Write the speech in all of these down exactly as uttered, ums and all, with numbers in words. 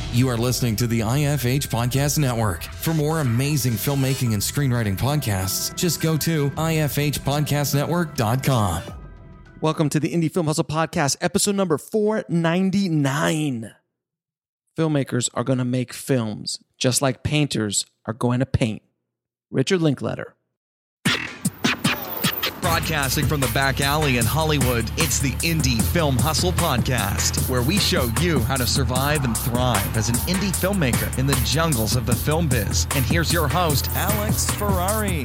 You are listening to the I F H Podcast Network. For more amazing filmmaking and screenwriting podcasts, just go to I F H podcast network dot com. Welcome to the Indie Film Hustle Podcast, episode number four ninety-nine. Filmmakers are going to make films, just like painters are going to paint. Richard Linklater. Broadcasting from the back alley in Hollywood, it's the Indie Film Hustle Podcast, where we show you how to survive and thrive as an indie filmmaker in the jungles of the film biz. And here's your host, Alex Ferrari.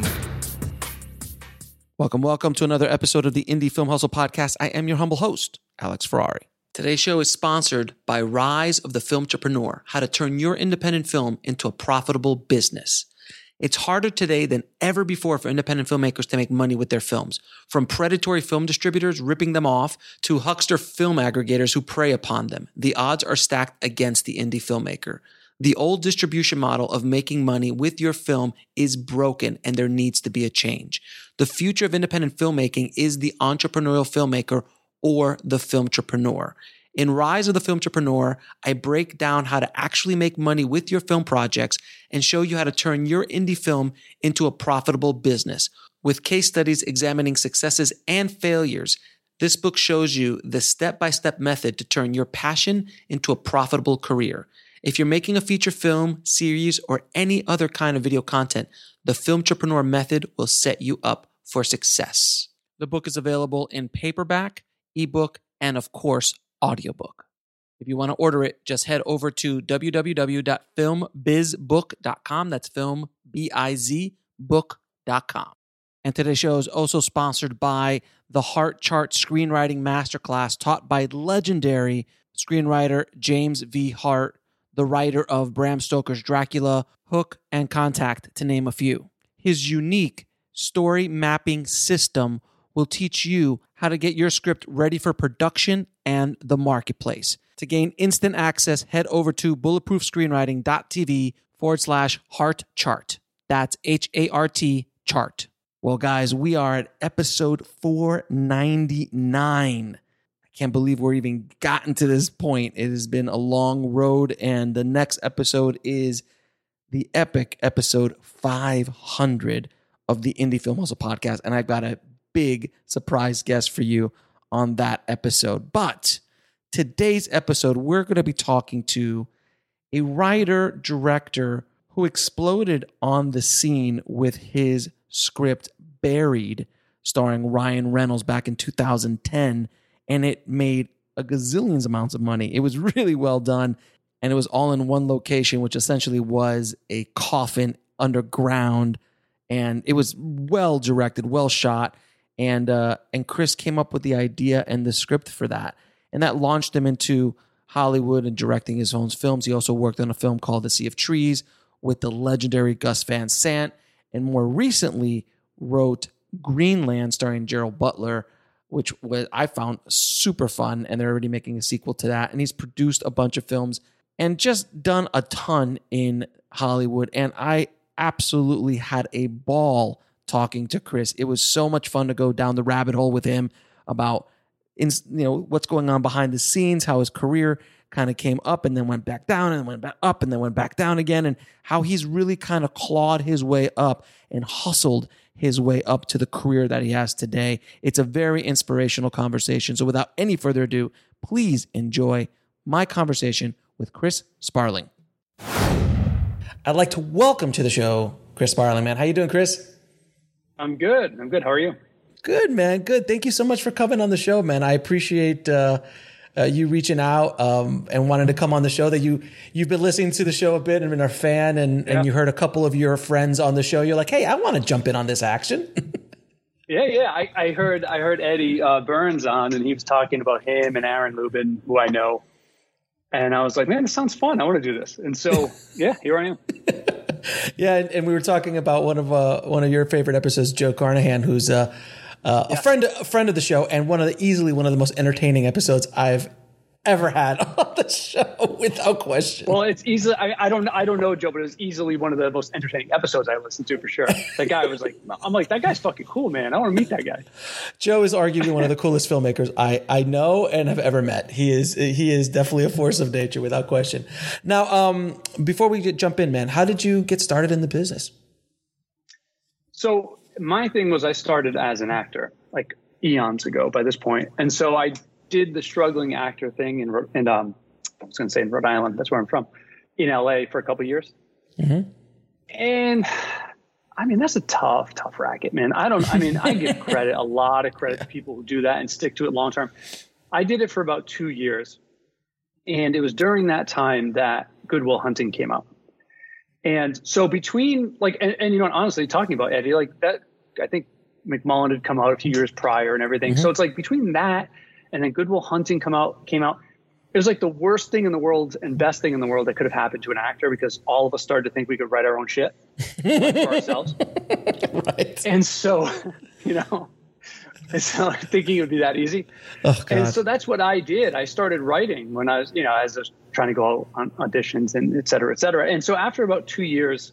Welcome, welcome to another episode of the Indie Film Hustle Podcast. I am your humble host, Alex Ferrari. Today's show is sponsored by Rise of the Filmtrepreneur, how to turn your independent film into a profitable business. It's harder today than ever before for independent filmmakers to make money with their films. From predatory film distributors ripping them off to huckster film aggregators who prey upon them, the odds are stacked against the indie filmmaker. The old distribution model of making money with your film is broken, and there needs to be a change. The future of independent filmmaking is the entrepreneurial filmmaker or the filmtrepreneur. In Rise of the Filmtrepreneur, I break down how to actually make money with your film projects and show you how to turn your indie film into a profitable business. With case studies examining successes and failures, this book shows you the step-by-step method to turn your passion into a profitable career. If you're making a feature film, series, or any other kind of video content, the Filmtrepreneur method will set you up for success. The book is available in paperback, ebook, and of course, audiobook. If you want to order it, just head over to w w w dot film biz book dot com. That's film, B I Z, book dot com. And today's show is also sponsored by the Heart Chart Screenwriting Masterclass taught by legendary screenwriter James V. Hart, the writer of Bram Stoker's Dracula, Hook, and Contact, to name a few. His unique story mapping system will teach you how to get your script ready for production and the marketplace. To gain instant access, head over to bulletproofscreenwriting.tv forward slash heart chart. That's H A R T chart. Well, guys, we are at episode four ninety-nine. I can't believe we're even gotten to this point. It has been a long road, and the next episode is the epic episode five hundred of the Indie Film Hustle Podcast, and I've got a big surprise guest for you on that episode. But today's episode, we're going to be talking to a writer, director who exploded on the scene with his script Buried, starring Ryan Reynolds back in two thousand ten, and it made a gazillions amounts of money. It was really well done, and it was all in one location, which essentially was a coffin underground, and it was well directed, well shot. And uh, and Chris came up with the idea and the script for that. And that launched him into Hollywood and directing his own films. He also worked on a film called The Sea of Trees with the legendary Gus Van Sant. And more recently wrote Greenland starring Gerald Butler, which was, I found super fun. And they're already making a sequel to that. And he's produced a bunch of films and just done a ton in Hollywood. And I absolutely had a ball talking to Chris. It was so much fun to go down the rabbit hole with him about, you know, what's going on behind the scenes, how his career kind of came up and then went back down and went back up and then went back down again, and how he's really kind of clawed his way up and hustled his way up to the career that he has today. It's a very inspirational conversation. So without any further ado, please enjoy my conversation with Chris Sparling. I'd like to welcome to the show Chris Sparling, man. How you doing, Chris? I'm good. I'm good. How are you? Good, man. Good. Thank you so much for coming on the show, man. I appreciate uh, uh, you reaching out um, and wanting to come on the show. That you you've been listening to the show a bit and been a fan, and, yeah. and you heard a couple of your friends on the show. You're like, hey, I want to jump in on this action. yeah, yeah. I, I heard I heard Eddie uh, Burns on, and he was talking about him and Aaron Lubin, who I know. And I was like, man, this sounds fun. I want to do this. And so, yeah, here I am. Yeah, and we were talking about one of uh, one of your favorite episodes, Joe Carnahan, who's uh, uh, yeah. a friend a friend of the show, and one of the easily one of the most entertaining episodes I've ever had on the show, without question. Well, it's easily, I, I don't I don't know, Joe, but it was easily one of the most entertaining episodes I listened to for sure. That guy was like, I'm like, that guy's fucking cool, man. I want to meet that guy. Joe is arguably one of the coolest filmmakers I, I know and have ever met. He is he is definitely a force of nature, without question. Now, um, before we get, jump in, man, how did you get started in the business? So my thing was I started as an actor, like eons ago by this point. And so I did the struggling actor thing in, in um, I was going to say in Rhode Island. That's where I'm from, in L A for a couple of years. Mm-hmm. And I mean, that's a tough, tough racket, man. I don't, I mean, I give credit, a lot of credit to people who do that and stick to it long term. I did it for about two years. And it was during that time that Good Will Hunting came out. And so between like, and, and you know, honestly, talking about Eddie, like that, I think McMullen had come out a few years prior and everything. Mm-hmm. So it's like between that and then Good Will Hunting come out, came out. It was like the worst thing in the world and best thing in the world that could have happened to an actor, because all of us started to think we could write our own shit for ourselves. Right. And so, you know, so thinking it would be that easy. Oh, God. And so that's what I did. I started writing when I was, you know, as I was trying to go on auditions and et cetera, et cetera. And so after about two years,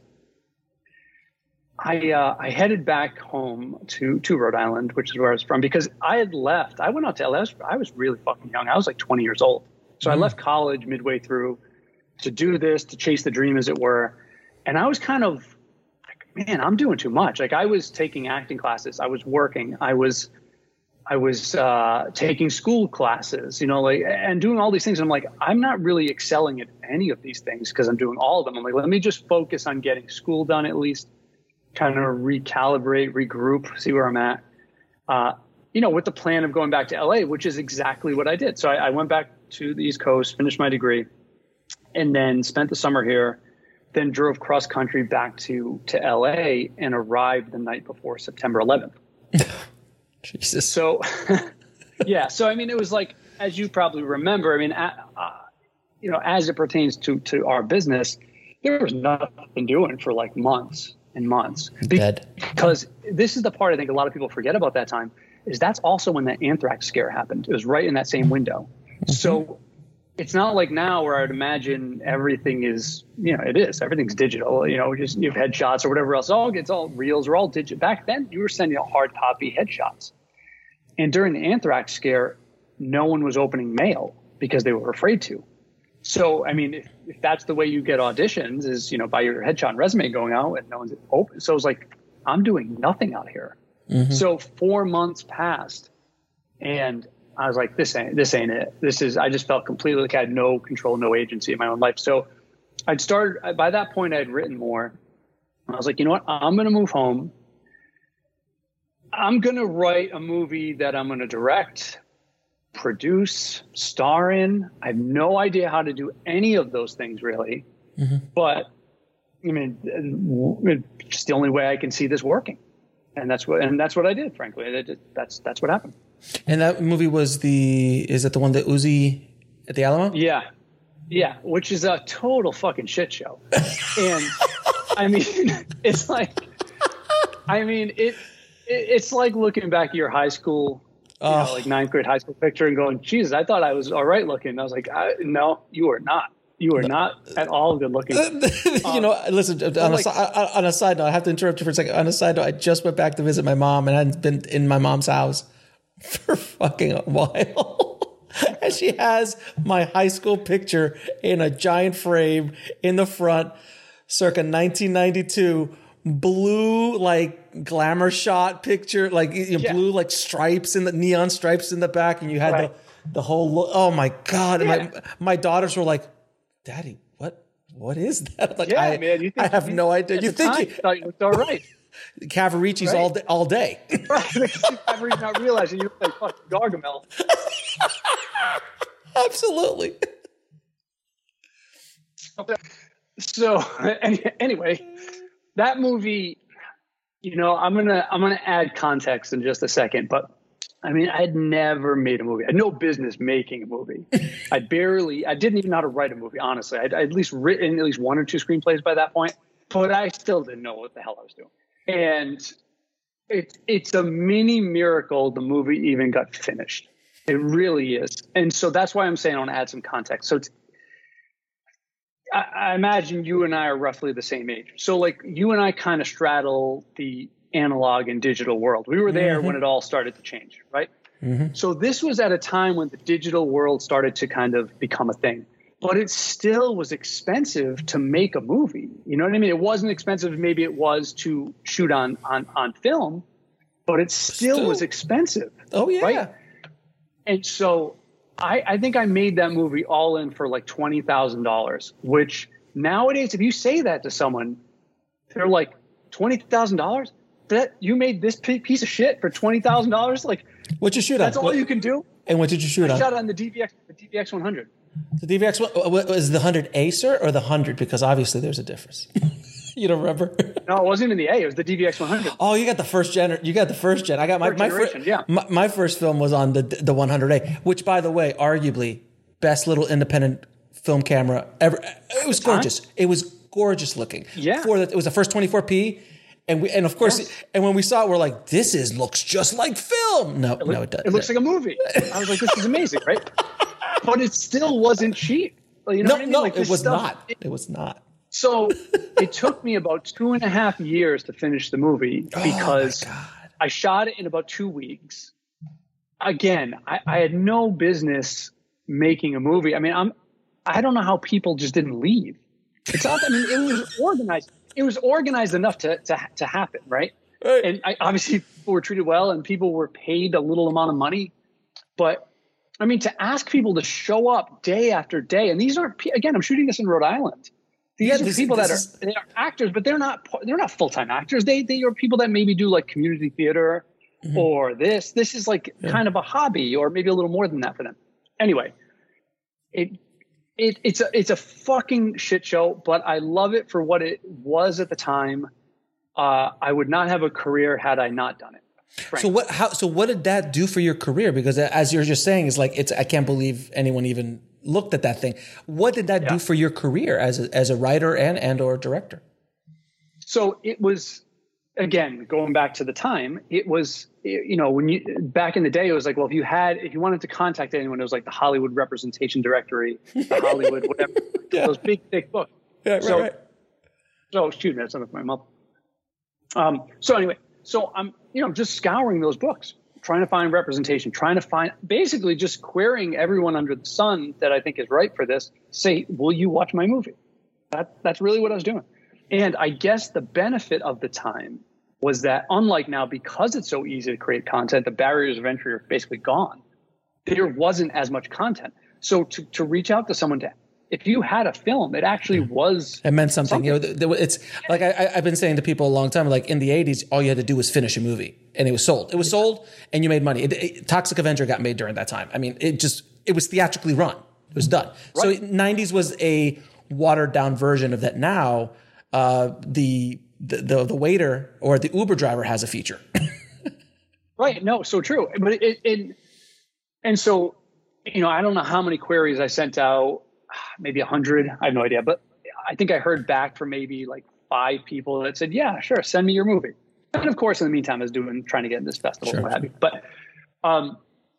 I uh, I headed back home to, to Rhode Island, which is where I was from, because I had left. I went out to L A. I was, I was really fucking young. I was like twenty years old. So mm. I left college midway through to do this, to chase the dream, as it were. And I was kind of like, man, I'm doing too much. Like I was taking acting classes. I was working. I was I was uh, taking school classes, you know, like, and doing all these things. I'm like, I'm not really excelling at any of these things because I'm doing all of them. I'm like, let me just focus on getting school done at least. Kind of recalibrate, regroup, see where I'm at, uh, you know, with the plan of going back to L A, which is exactly what I did. So I, I went back to the East Coast, finished my degree, and then spent the summer here, then drove cross country back to, to L A and arrived the night before September eleventh. Jesus. So, yeah. So, I mean, it was like, as you probably remember, I mean, uh, you know, as it pertains to, to our business, there was nothing doing for like months and months. Dead. Because this is the part I think a lot of people forget about that time, is that's also when the anthrax scare happened. It was right in that same window. Mm-hmm. So it's not like now where I'd imagine everything is, you know, it is, everything's digital, you know, just you've headshots or whatever else. All it's all reels or all digital. Back then you were sending out hard copy headshots. And during the anthrax scare, no one was opening mail because they were afraid to. So, I mean, if, if that's the way you get auditions is, you know, by your headshot and resume going out and no one's open. So it was like, I'm doing nothing out here. Mm-hmm. So four months passed and I was like, this ain't, this ain't it. This is, I just felt completely like I had no control, no agency in my own life. So I'd started, by that point I'd written more. I was like, you know what? I'm going to move home. I'm going to write a movie that I'm going to direct, produce, star in. I have no idea how to do any of those things really, mm-hmm. but I mean, it's the only way I can see this working, and that's what and that's what I did. Frankly, it, that's that's what happened. And that movie was the is it the one that Uzi at the Alamo? Yeah, yeah, which is a total fucking shit show. And I mean, it's like, I mean it, it it's like looking back at your high school. You know, oh. like ninth grade high school picture and going, Jesus, I thought I was all right looking. I was like, I, no, you are not. You are not at all good looking. you um, know, listen, on, like, a, on a side note, I have to interrupt you for a second. On a side note, I just went back to visit my mom and I hadn't been in my mom's house for fucking a while. And she has my high school picture in a giant frame in the front, circa nineteen ninety-two. Blue like glamour shot picture, like you know, yeah. blue like stripes in the neon stripes in the back, and you had right. the the whole look. Oh my God! Yeah. And my my daughters were like, "Daddy, what what is that?" Like, yeah, I, man, you think, I have you, no idea. You think you thought you looked all right? Cavaricci's right? all day, all day. Right? Cavaricci's not realizing you look like fucking Gargamel. Absolutely. So anyway. That movie, you know, I'm gonna I'm gonna add context in just a second, but I mean, I'd never made a movie. I had no business making a movie. I barely, I didn't even know how to write a movie. Honestly, I'd, I'd at least written at least one or two screenplays by that point, but I still didn't know what the hell I was doing. And it's it's a mini miracle the movie even got finished. It really is. And so that's why I'm saying I want to add some context. So it's, I, I imagine you and I are roughly the same age. So like you and I kind of straddle the analog and digital world. We were there mm-hmm. when it all started to change, right? Mm-hmm. So this was at a time when the digital world started to kind of become a thing, but it still was expensive to make a movie. You know what I mean? It wasn't expensive. Maybe it was to shoot on, on, on film, but it still, still was expensive. Oh yeah. Right? And so I, I think I made that movie all in for like twenty thousand dollars, which nowadays, if you say that to someone, they're like, twenty thousand dollars? That you made this piece of shit for twenty thousand dollars? Like, what'd you shoot that's on? all what, you can do? And what did you shoot I on? I shot on the D V X, the D V X one hundred. The D V X one, was the one hundred A, sir, or the one hundred? Because obviously there's a difference. You don't remember? No, it wasn't even the A. It was the D V X one hundred. Oh, you got the first gen. You got the first gen. I got my first my, fir- yeah. my my first film was on the the one hundred A, which, by the way, arguably best little independent film camera ever. It was gorgeous. Time? It was gorgeous looking. Yeah. For the, it was the first twenty-four P, and we and of course, yes. and when we saw it, we're like, this is looks just like film. No, it no, look, it doesn't. It looks like a movie. I was like, this is amazing, right? But it still wasn't cheap. You know no, what I mean? no, like it was stuff, not. It, it was not. So it took me about two and a half years to finish the movie because oh I shot it in about two weeks. Again, I, I had no business making a movie. I mean, I'm, I don't know how people just didn't leave. It's not, I mean, it was organized. It was organized enough to, to, to happen. Right. right. And I, obviously people were treated well and people were paid a little amount of money, but I mean, to ask people to show up day after day, and these aren't, again, I'm shooting this in Rhode Island. These yeah, are this, people that are is, they are actors, but they're not they're not full time actors. They they are people that maybe do like community theater mm-hmm. or this. This is like yeah. kind of a hobby, or maybe a little more than that for them. Anyway, it it it's a it's a fucking shit show, but I love it for what it was at the time. Uh, I would not have a career had I not done it. Frankly. So what? How? So what did that do for your career? Because as you're just saying, it's like it's. I can't believe anyone even looked at that thing. What did that yeah. do for your career as a, as a writer and and or director? So it was, again, going back to the time, it was, you know, when you back in the day, it was like, well, if you had, if you wanted to contact anyone, it was like the Hollywood Representation Directory, the Hollywood whatever, yeah. those big thick books. Yeah, right, so, right. So shoot, that's something for my mom. Um. So anyway, so I'm, you know, just scouring those books, trying to find representation, trying to find, basically just querying everyone under the sun that I think is right for this. Say, will you watch my movie? That, that's really what I was doing. And I guess the benefit of the time was that, unlike now, because it's so easy to create content, the barriers of entry are basically gone. There wasn't as much content. So to, to reach out to someone to, if you had a film, it actually was. It meant something. something. You know, there, it's like I, I've been saying to people a long time, like in the eighties, all you had to do was finish a movie and it was sold. It was sold and you made money. It, it, Toxic Avenger got made during that time. I mean, it just, it was theatrically run. It was done. Right. So nineties was a watered down version of that. Now, uh, the, the, the, the waiter or the Uber driver has a feature. Right. No, so true. But it, it, and so, you know, I don't know how many queries I sent out. Maybe a hundred. I have no idea, but I think I heard back from maybe like five people that said, yeah, sure. Send me your movie. And of course, in the meantime, I was doing, trying to get in this festival, sure. what have you. But, um,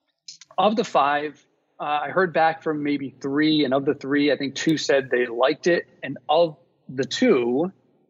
of the five, uh, I heard back from maybe three, and of the three, I think two said they liked it. And of the two,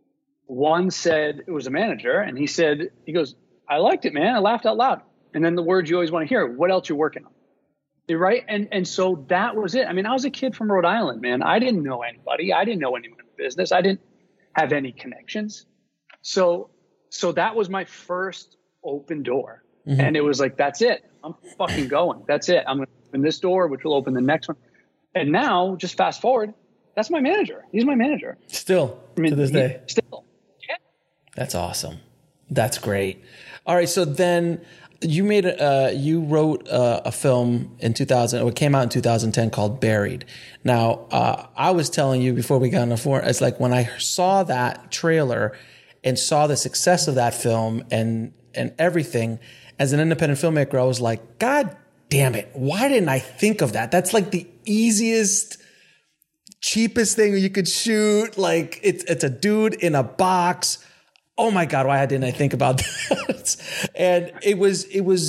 one said it was a manager, and he said, he goes, I liked it, man. I laughed out loud. And then the words you always want to hear, what else you working on? Right. And and so that was it. I mean, I was a kid from Rhode Island, man. I didn't know anybody. I didn't know anyone in the business. I didn't have any connections. So so that was my first open door. Mm-hmm. And it was like, that's it. I'm fucking going. That's it. I'm going to open this door, which will open the next one. And now, just fast forward, that's my manager. He's my manager. Still, I mean, to this he, day. Still. Yeah. That's awesome. That's great. All right. So then you made a, uh, you wrote uh, a film in two thousand, or it came out in two thousand ten called Buried. Now, uh, I was telling you before we got on the floor, it's like when I saw that trailer and saw the success of that film and, and everything, as an independent filmmaker, I was like, God damn it. Why didn't I think of that? That's like the easiest, cheapest thing you could shoot. Like it's, it's a dude in a box. Oh my God, why didn't I think about that? And it was, it was,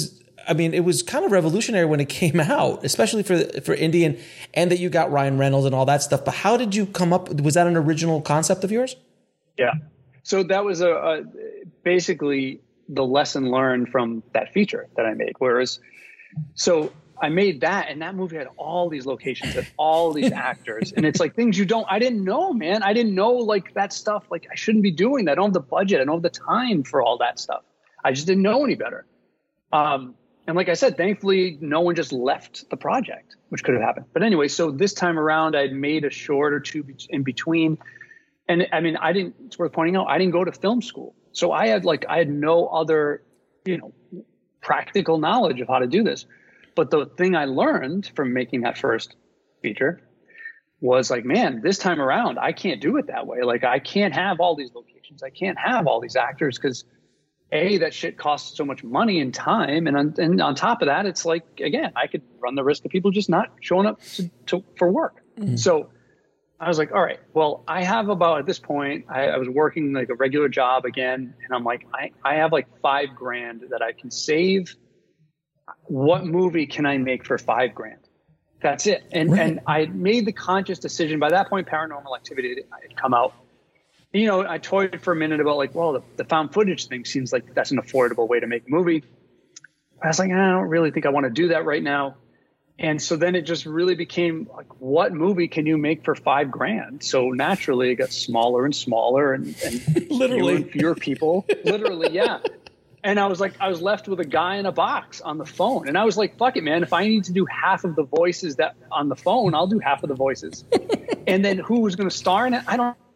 I mean, it was kind of revolutionary when it came out, especially for for Indian, and that you got Ryan Reynolds and all that stuff. But how did you come up? Was that an original concept of yours? Yeah. So that was a, a basically the lesson learned from that feature that I made. Whereas, so I made that, and that movie had all these locations and all these actors, and it's like things you don't. I didn't know, man. I didn't know like that stuff. Like I shouldn't be doing that. I don't have the budget. I don't have the time for all that stuff. I just didn't know any better. Um, And like I said, thankfully, no one just left the project, which could have happened. But anyway, so this time around, I'd made a short or two in between. And I mean, I didn't, it's worth pointing out, I didn't go to film school. So I had like, I had no other, you know, practical knowledge of how to do this. But the thing I learned from making that first feature was like, man, this time around, I can't do it that way. Like, I can't have all these locations. I can't have all these actors because A, that shit costs so much money and time. And on, and on top of that, it's like, again, I could run the risk of people just not showing up to, to, for work. Mm-hmm. So I was like, all right, well, I have about, at this point, I, I was working like a regular job again. And I'm like, I, I have like five grand that I can save. What movie can I make for five grand? That's it. And, right. and I made the conscious decision. By that point, Paranormal Activity had come out. You know, I toyed for a minute about like, well, the, the found footage thing seems like that's an affordable way to make a movie. I was like, I don't really think I want to do that right now. And so then it just really became like, what movie can you make for five grand? So naturally it got smaller and smaller and, and literally fewer, and fewer people. Literally, yeah. And I was like, I was left with a guy in a box on the phone. And I was like, fuck it, man. If I need to do half of the voices that on the phone, I'll do half of the voices. And then who was going to star in it? I don't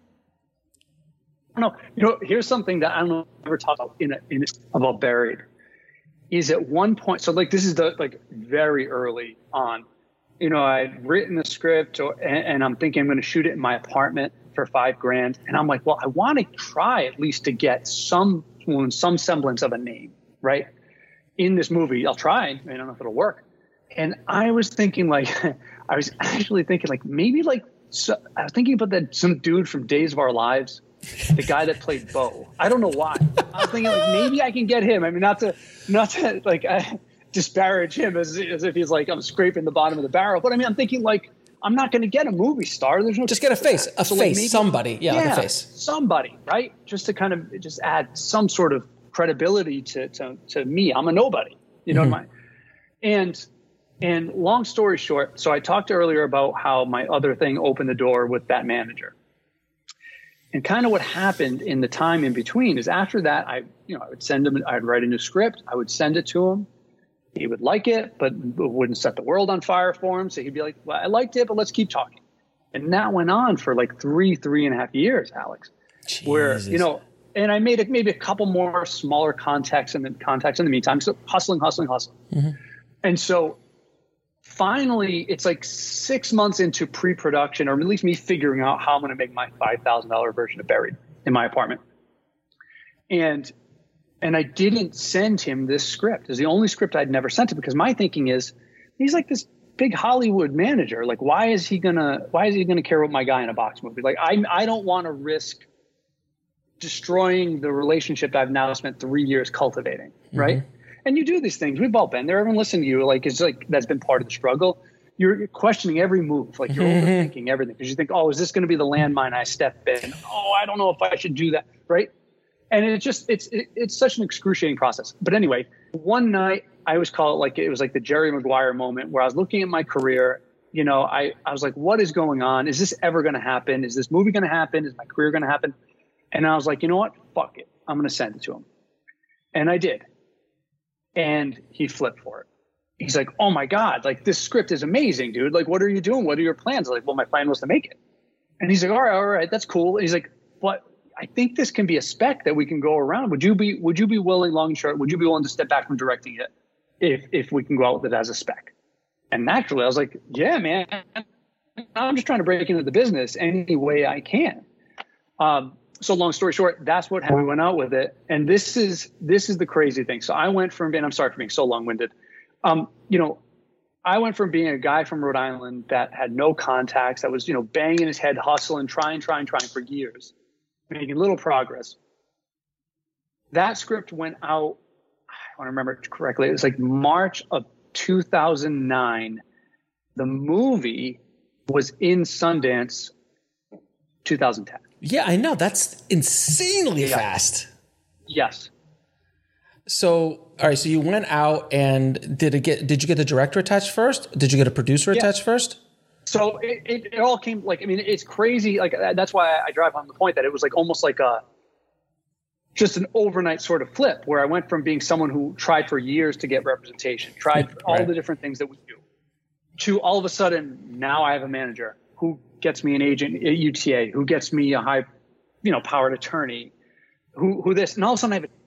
No, you know, here's something that I don't know if I've ever talked about in, a, in a, about Buried. Is at one point, so like this is the like very early on, you know, I'd written the script or, and, and I'm thinking I'm going to shoot it in my apartment for five grand, and I'm like, well, I want to try at least to get some some semblance of a name, right, in this movie. I'll try. I don't know if it'll work. And I was thinking like, I was actually thinking like maybe like so, I was thinking about that some dude from Days of Our Lives. The guy that played Bo. I don't know why. I was thinking like maybe I can get him. I mean, not to not to like I disparage him as, as if he's like I'm scraping the bottom of the barrel. But I mean, I'm thinking like I'm not going to get a movie star. There's no just get a face, a so face, like maybe, somebody, yeah, yeah, like a face, somebody, right? Just to kind of just add some sort of credibility to to, to me. I'm a nobody, you know. Mm-hmm. What I mean? And and long story short, so I talked earlier about how my other thing opened the door with that manager. And kind of what happened in the time in between is after that, I, you know, I would send him, I'd write a new script. I would send it to him. He would like it, but it wouldn't set the world on fire for him. So he'd be like, well, I liked it, but let's keep talking. And that went on for like three, three and a half years, Alex, Jesus. Where, you know, and I made a, maybe a couple more smaller contacts in the contacts in the meantime. So hustling, hustling, hustling. Mm-hmm. And so finally, it's like six months into pre-production, or at least me figuring out how I'm going to make my five thousand dollars version of Buried in my apartment. And and I didn't send him this script. It's the only script I'd never sent him because my thinking is, he's like this big Hollywood manager. Like, why is he gonna why is he gonna care about my guy in a box movie? Like, I I don't want to risk destroying the relationship I've now spent three years cultivating, right? Mm-hmm. And you do these things. We've all been there. Everyone listening to you, like, it's like that's been part of the struggle. You're questioning every move. Like, you're overthinking everything because you think, oh, is this going to be the landmine I step in? Oh, I don't know if I should do that, right? And it just it's it, it's such an excruciating process. But anyway, one night I always call it like it was like the Jerry Maguire moment where I was looking at my career. You know, I I was like, what is going on? Is this ever going to happen? Is this movie going to happen? Is my career going to happen? And I was like, you know what? Fuck it. I'm going to send it to him. And I did. And he flipped for it. He's like, oh my God, like this script is amazing, dude. Like, what are you doing? What are your plans? I'm like, well, my plan was to make it. And he's like, all right, all right, that's cool. And he's like, but I think this can be a spec that we can go around. Would you be, would you be willing, long and short, would you be willing to step back from directing it if, if we can go out with it as a spec? And naturally I was like, yeah, man, I'm just trying to break into the business any way I can. Um, So long story short, that's what happened. We went out with it. And this is this is the crazy thing. So I went from being, I'm sorry for being so long-winded. Um, you know, I went from being a guy from Rhode Island that had no contacts, that was, you know, banging his head, hustling, trying, trying, trying for years, making little progress. That script went out, I want to remember it correctly. It was like March of two thousand nine. The movie was in Sundance two thousand ten. Yeah, I know. That's insanely Yeah. fast. Yes. So, all right. So you went out and did it get? Did you get the director attached first? Did you get a producer Yeah. attached first? So it, it, it all came like, I mean, it's crazy. Like, that's why I drive home the point that it was like almost like a, just an overnight sort of flip where I went from being someone who tried for years to get representation, tried all Right. the different things that we do, to all of a sudden now I have a manager who gets me an agent at U T A, who gets me a high, you know, powered attorney, who, who this, and all of a sudden I have a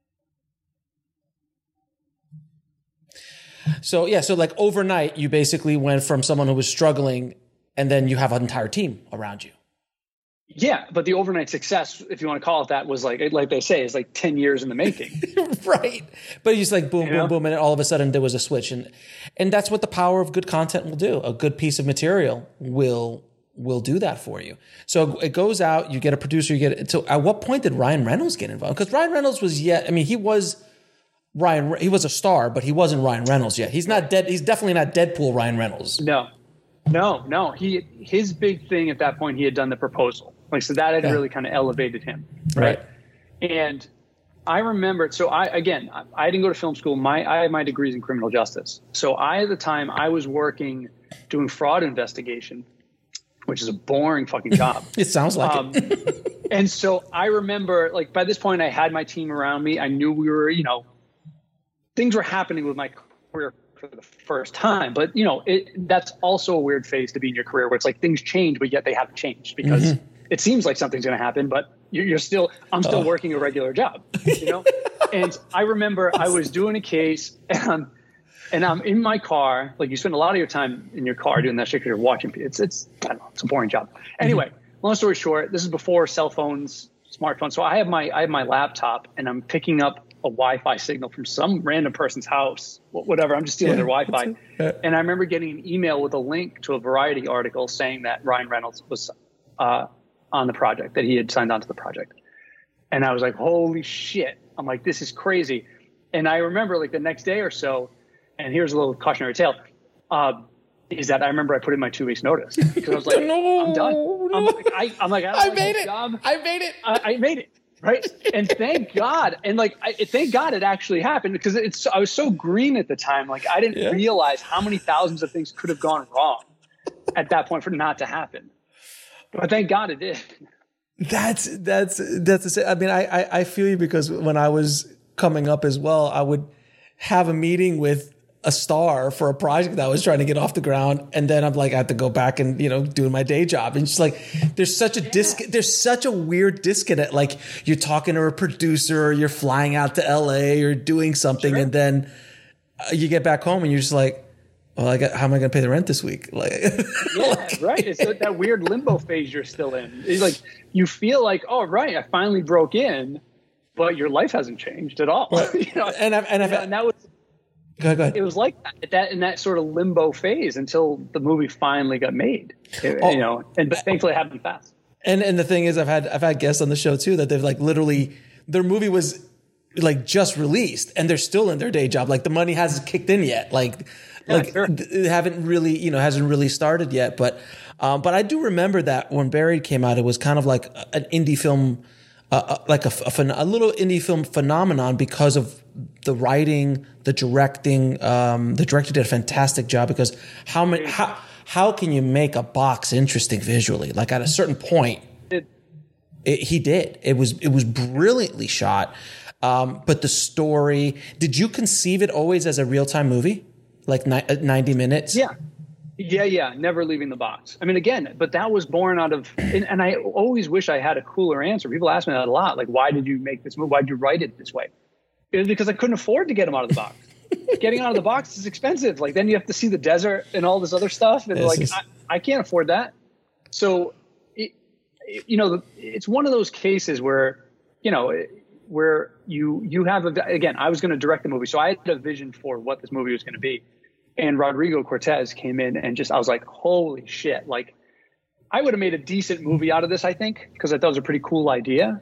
So yeah, so like overnight, you basically went from someone who was struggling, and then you have an entire team around you. Yeah, but the overnight success, if you want to call it that, was like, like they say, is like ten years in the making. Right. But you just like boom, You boom, know? boom, and all of a sudden there was a switch, and and that's what the power of good content will do. A good piece of material will will do that for you. So it goes out, you get a producer, you get. So at what point did Ryan Reynolds get involved? Because Ryan Reynolds was yet. I mean, he was Ryan. He was a star, but he wasn't Ryan Reynolds yet. He's not dead. He's definitely not Deadpool Ryan Reynolds. No, no, no. He his big thing at that point, he had done the proposal. Like, so that had Yeah. really kind of elevated him. Right. And I remembered, so I, again, I, I didn't go to film school. My, I had my degrees in criminal justice. So I, at the time, I was working, doing fraud investigation, which is a boring fucking job. It sounds like Um, it. And so I remember, like, by this point, I had my team around me. I knew we were, you know, things were happening with my career for the first time. But, you know, it, that's also a weird phase to be in your career where it's like things change, but yet they haven't changed because Mm-hmm. it seems like something's going to happen, but you're, you're still, I'm still Oh. working a regular job, you know? And I remember I was doing a case and I'm, and I'm in my car. Like, you spend a lot of your time in your car doing that shit because you're watching. It's, it's, I don't know, it's a boring job. Anyway, long story short, this is before cell phones, smartphones. So I have my, I have my laptop and I'm picking up a Wi-Fi signal from some random person's house, wh- whatever. I'm just stealing Yeah, their Wi-Fi. yeah. And I remember getting an email with a link to a Variety article saying that Ryan Reynolds was, uh, on the project, that he had signed on to the project. And I was like, holy shit. I'm like, this is crazy. And I remember like the next day or so, and here's a little cautionary tale, uh, is that I remember I put in my two weeks notice because I was like, No, I'm done. I'm no. like, I, I'm like, I, don't I like made this it. job. I made it. I, I made it. Right. And thank God. And like, I, thank God it actually happened because it's, I was so green at the time. Like, I didn't Yeah. realize how many thousands of things could have gone wrong at that point for it not to happen. But thank God it did. That's that's that's. I mean, I, I I feel you because when I was coming up as well, I would have a meeting with a star for a project that I was trying to get off the ground, and then I'm like, I have to go back and you know do my day job, and just like there's such a disc, there's such a weird disconnect. Like you're talking to a producer, or you're flying out to L A, or doing something, Sure. and then uh, you get back home and you're just like, well, I got, how am I going to pay the rent this week? Like, Yeah, right. It's that, that weird limbo phase you're still in. It's like you feel like, oh, right, I finally broke in, but your life hasn't changed at all. you know? and I've, and I've, You know, and that was go ahead, go ahead. it was like that, at that in that sort of limbo phase until the movie finally got made. It- Oh. you know, and but thankfully it happened fast. And and the thing is, I've had I've had guests on the show too that they've like literally their movie was like just released and they're still in their day job. Like the money hasn't kicked in yet. Like like sure. th- it haven't really you know hasn't really started yet. But um, but I do remember that when Buried came out, it was kind of like an indie film, uh, uh, like a, a, phen- a little indie film phenomenon because of the writing, the directing. Um, the director did a fantastic job because how many how how can you make a box interesting visually? Like at a certain point. It, It, he did. It was it was brilliantly shot. Um, but the story, did you conceive it always as a real time movie, like ni- ninety minutes? yeah. Yeah, yeah, never leaving the box. I mean, again, but that was born out of, and, and I always wish I had a cooler answer. People ask me that a lot. Like, why did you make this movie? Why did you write it this way? It was because I couldn't afford to get them out of the box. Getting out of the box is expensive. Like, then you have to see the desert and all this other stuff. And This like, is- I, I can't afford that. So, it, it- you know, it's one of those cases where, you know, where you, you have, a, again, I was going to direct the movie. So I had a vision for what this movie was going to be. And Rodrigo Cortez came in and just, I was like, holy shit. Like, I would have made a decent movie out of this, I think, because I thought it was a pretty cool idea.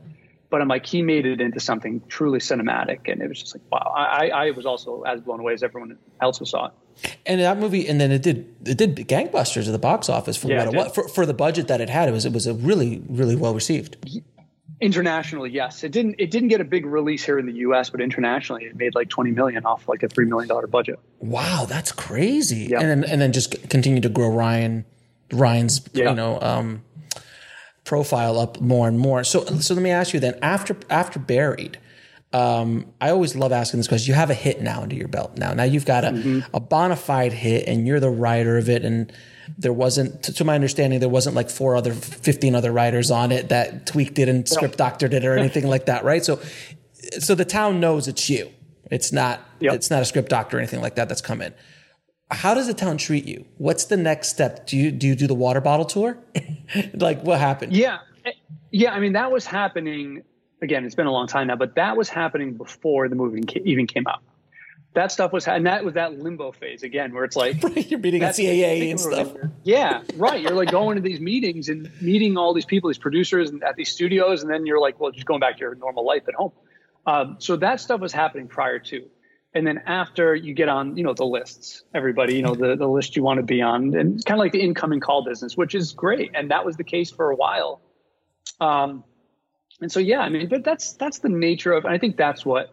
But I'm like, he made it into something truly cinematic. And it was just like, wow. I, I was also as blown away as everyone else who saw it. And that movie, and then it did it did gangbusters at the box office for Yeah, what it it was. For, for the budget that it had. It was it was a really, really well received. Internationally, yes. It didn't it didn't get a big release here in the U S, but internationally it made like twenty million off like a three million dollars budget. Wow, that's crazy. Yeah. And then and then just continue to grow Ryan Ryan's Yeah. you know um, profile up more and more. So so let me ask you then, after after Buried, um, I always love asking this question. You have a hit now under your belt now. Now you've got a, mm-hmm. a bona fide hit, and you're the writer of it, and there wasn't, to my understanding, there wasn't like four other, fifteen other writers on it that tweaked it and script doctored it or anything like that, right? So, so the town knows it's you. It's not, yep. it's not a script doctor or anything like that that's come in. How does the town treat you? What's the next step? Do you do you do the water bottle tour? Like, what happened? Yeah, yeah. I mean, that was happening. Again, it's been a long time now, but that was happening before the movie even came out. That stuff was, and that was that limbo phase again, where it's like you're meeting at C A A and stuff. Yeah, right. You're like going to these meetings and meeting all these people, these producers, and at these studios, and then you're like, well, just going back to your normal life at home. Um, so that stuff was happening prior to, and then after you get on, you know, the lists, everybody, you know, the the list you want to be on, and kind of like the incoming call business, which is great, and that was the case for a while. Um, and so yeah, I mean, but that's that's the nature of, and I think that's what.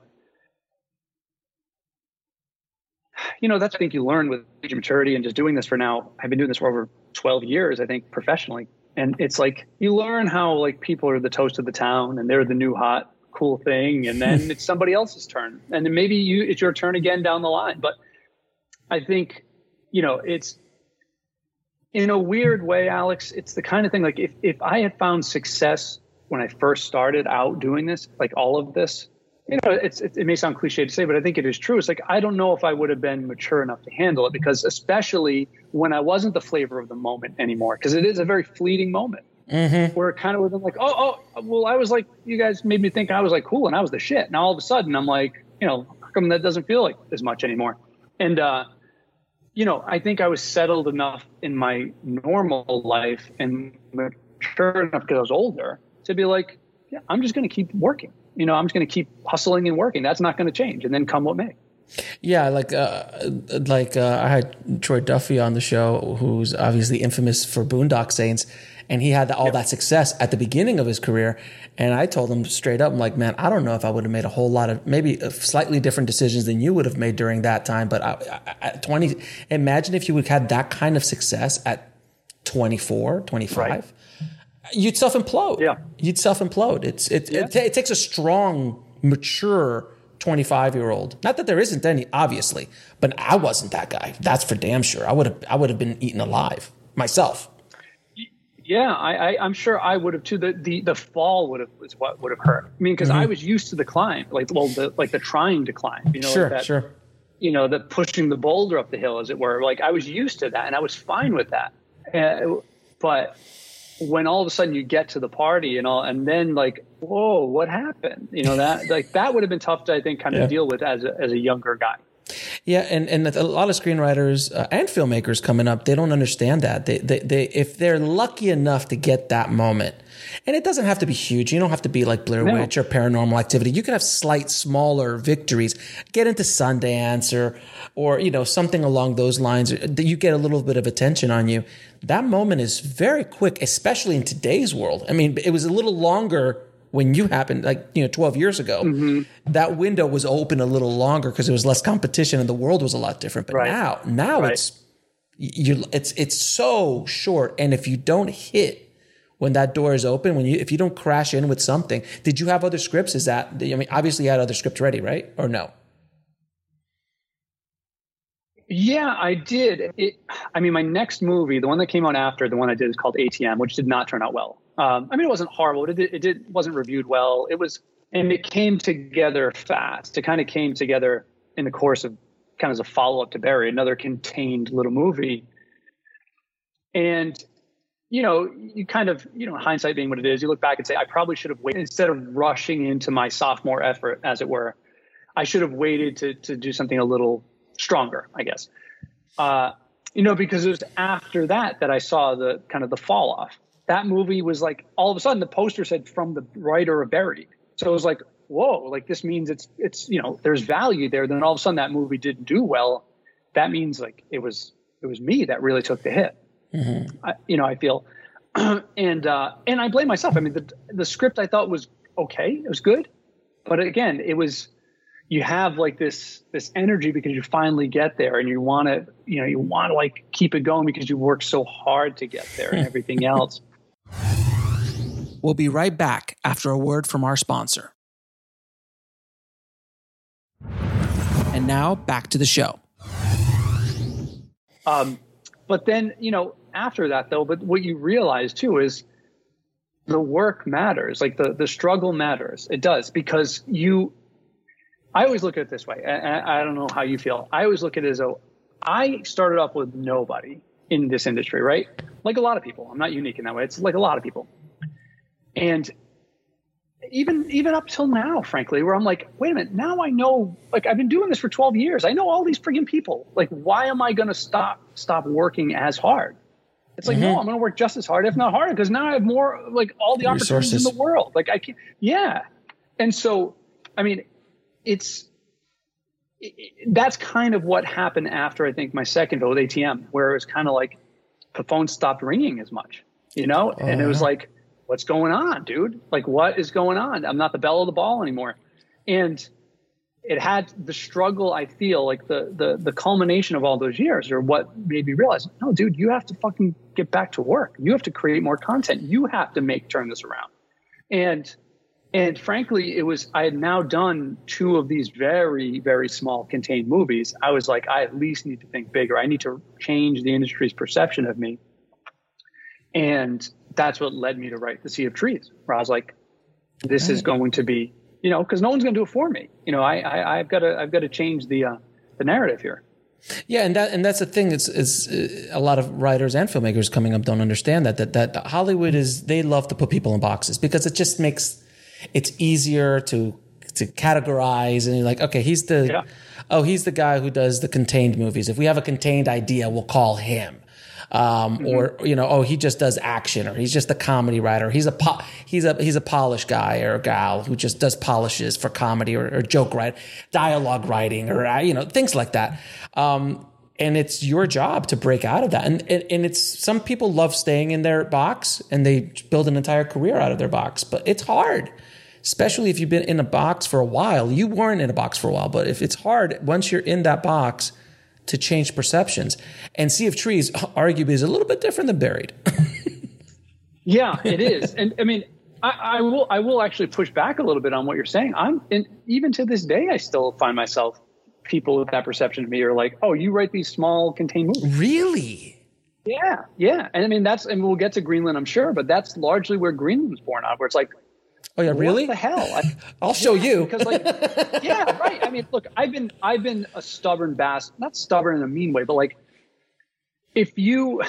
You know, that's, I think you learn with age of maturity and just doing this for now. I've been doing this for over twelve years, I think, professionally. And it's like, you learn how like people are the toast of the town and they're the new hot, cool thing. And then it's somebody else's turn. And then maybe you, it's your turn again down the line. But I think, you know, it's in a weird way, Alex, it's the kind of thing like if, if I had found success when I first started out doing this, like all of this, you know, it's, it, it may sound cliche to say, but I think it is true. It's like, I don't know if I would have been mature enough to handle it, because especially when I wasn't the flavor of the moment anymore, because it is a very fleeting moment mm-hmm. where it kind of was like, oh, oh, well, I was like, you guys made me think I was like cool and I was the shit. Now all of a sudden I'm like, you know, how come that doesn't feel like as much anymore? And, uh, you know, I think I was settled enough in my normal life and mature enough because I was older to be like, yeah, I'm just going to keep working. You know, I'm just going to keep hustling and working. That's not going to change. And then come what may. Yeah, like uh, like uh, I had Troy Duffy on the show, who's obviously infamous for Boondock Saints, and he had all yep. that success at the beginning of his career. And I told him straight up, I'm like, man, I don't know if I would have made a whole lot of maybe slightly different decisions than you would have made during that time. But I, I, at twenty, imagine if you would have had that kind of success at twenty-four, twenty-five. Right. You'd self-implode. Yeah. You'd self-implode. It's it, yeah. it, it takes a strong, mature twenty-five-year-old. Not that there isn't any, obviously, but I wasn't that guy. That's for damn sure. I would have I would have been eaten alive myself. Yeah, I, I, I'm sure I would have too. The the, the fall would have was what would have hurt. I mean, because mm-hmm. I was used to the climb, like well, the like the trying to climb. You know, sure, like that, sure. You know, the pushing the boulder up the hill, as it were. Like I was used to that, and I was fine with that. Uh, but when all of a sudden you get to the party and all, and then like, whoa, what happened? You know, that like that would have been tough to, I think, kind of yeah. deal with as a, as a younger guy. Yeah, and, and a lot of screenwriters uh, and filmmakers coming up, they don't understand that. They, they they if they're lucky enough to get that moment, and it doesn't have to be huge. You don't have to be like Blair no. Witch or Paranormal Activity. You can have slight, smaller victories. Get into Sundance or or you know something along those lines. You get a little bit of attention on you. That moment is very quick, especially in today's world. I mean, it was a little longer when you happened, like, you know, twelve years ago. Mm-hmm. That window was open a little longer because there was less competition and the world was a lot different. But right. now, now right. it's you, it's it's so short. And if you don't hit when that door is open, when you if you don't crash in with something, did you have other scripts? Is that I mean, obviously you had other scripts ready, right? Or no? Yeah, I did. It, I mean, my next movie, the one that came out after the one I did, is called A T M, which did not turn out well. Um, I mean, it wasn't horrible. It did, it did wasn't reviewed well. It was, and it came together fast. It kind of came together in the course of kind of as a follow up to Barry, another contained little movie. And you know, you kind of, you know, hindsight being what it is, you look back and say, I probably should have waited instead of rushing into my sophomore effort, as it were. I should have waited to to do something a little stronger, I guess. Uh, you know, because it was after that that I saw the kind of the fall off. That movie was like, all of a sudden the poster said from the writer of Buried. So it was like, whoa, like this means it's, it's, you know, there's value there. Then all of a sudden that movie didn't do well. That means like it was, it was me that really took the hit. Mm-hmm. I, you know, I feel, and, uh, and I blame myself. I mean, the, the script I thought was okay. It was good. But again, it was, you have like this, this energy because you finally get there and you want to, you know, you want to like keep it going because you work so hard to get there and everything else. We'll be right back after a word from our sponsor. And now back to the show. Um, but then, you know, after that though, but what you realize too is the work matters. Like the, the struggle matters. It does, because you, I always look at it this way. And I don't know how you feel. I always look at it as though I started off with nobody in this industry, right? Like a lot of people. I'm not unique in that way. It's like a lot of people. And even, even up till now, frankly, where I'm like, wait a minute, now I know, like I've been doing this for twelve years. I know all these friggin' people. Like, why am I going to stop, stop working as hard? It's like, mm-hmm. no, I'm going to work just as hard, if not harder, because now I have more, like all the Resources. opportunities in the world. Like I can, yeah. And so, I mean, it's, it, it, that's kind of what happened after, I think, my second vote with A T M, where it was kind of like the phone stopped ringing as much, you know? Oh, and it was yeah. like, what's going on, dude? Like, what is going on? I'm not the belle of the ball anymore. And it had the struggle, I feel like the, the, the culmination of all those years or what made me realize, no, dude, you have to fucking get back to work. You have to create more content. You have to make, turn this around. And, and frankly, it was, I had now done two of these very, very small contained movies. I was like, I at least need to think bigger. I need to change the industry's perception of me. And that's what led me to write The Sea of Trees, where I was like, this is going to be, you know, because no one's going to do it for me. You know, I, I I've got to I've got to change the uh, the narrative here. Yeah, and that and that's the thing. It's it's uh, a lot of writers and filmmakers coming up don't understand that that that Hollywood is, they love to put people in boxes because it just makes it's easier to to categorize, and you're like, okay, he's the yeah. oh he's the guy who does the contained movies. If we have a contained idea, we'll call him. Um, mm-hmm. Or, you know, oh, he just does action, or he's just a comedy writer. He's a po- he's a he's a polish guy or a gal who just does polishes for comedy or, or joke write, dialogue writing, or you know, things like that. Um, and it's your job to break out of that. And, and and it's, some people love staying in their box and they build an entire career out of their box, but it's hard, especially if you've been in a box for a while. You weren't in a box for a while, but if it's hard once you're in that box to change perceptions. And Sea of Trees arguably is a little bit different than Buried. Yeah, it is. And I mean, I, I will I will actually push back a little bit on what you're saying. I'm and even to this day, I still find myself, people with that perception of me are like, oh, you write these small contained movies. Really? Yeah, yeah. And I mean, that's, and we'll get to Greenland, I'm sure, but that's largely where Greenland was born out, where it's like, oh yeah, really? What the hell? I, I'll show yeah, you. Because like, yeah, right. I mean, look, I've been, I've been a stubborn bastard, not stubborn in a mean way, but like, if you,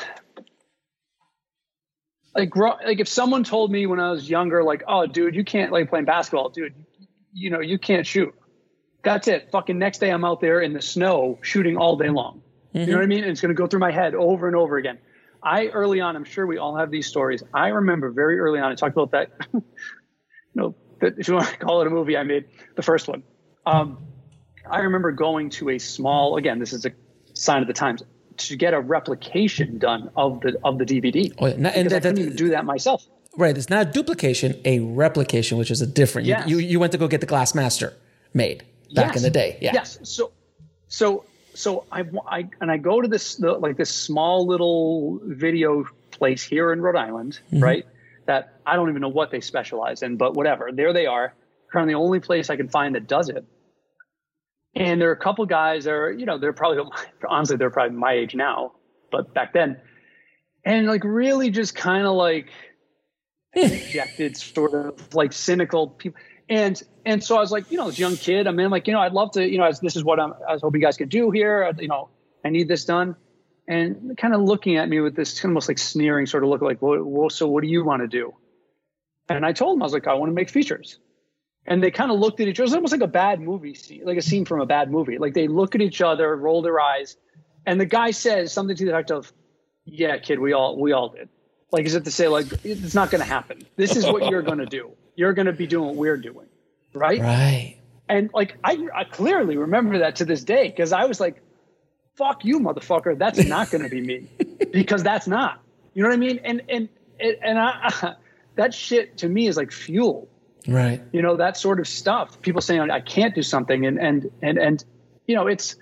like, grow, like if someone told me when I was younger, like, oh, dude, you can't, like, playing basketball, dude, you know, you can't shoot. That's it. Fucking next day I'm out there in the snow shooting all day long. Mm-hmm. You know what I mean? And it's going to go through my head over and over again. I, early on, I'm sure we all have these stories. I remember very early on, I talked about that. No, if you want to call it a movie, I made the first one. Um, I remember going to a small, again, this is a sign of the times, to get a replication done of the of the D V D. Oh, yeah. And that, I couldn't that, even do that myself. Right. It's not a duplication, a replication, which is a different. Yes. You, you you went to go get the Glassmaster made back yes. in the day. Yeah. Yes. So so so I, I and I go to this the, like this small little video place here in Rhode Island, mm-hmm. right? That I don't even know what they specialize in, but whatever. There they are. Kind of the only place I can find that does it. And there are a couple guys that are, you know, they're probably, honestly, they're probably my age now, but back then. And like really just kind of like rejected, sort of like cynical people. And and so I was like, you know, this young kid, I mean, like, you know, I'd love to, you know, this is what I'm, I was hoping you guys could do here. You know, I need this done. And kind of looking at me with this almost like sneering sort of look, like, well, well, so what do you want to do? And I told him, I was like, I want to make features. And they kind of looked at each other. It was almost like a bad movie scene, like a scene from a bad movie. Like they look at each other, roll their eyes. And the guy says something to the effect of, yeah, kid, we all, we all did. Like, as if to say, like, it's not going to happen. This is what you're going to do. You're going to be doing what we're doing. Right. Right. And like, I, I clearly remember that to this day, because I was like, fuck you, motherfucker. That's not going to be me, because that's not, you know what I mean? And, and, and I, I, that shit to me is like fuel, right? You know, that sort of stuff, people saying I can't do something. And, and, and, and, you know, it's,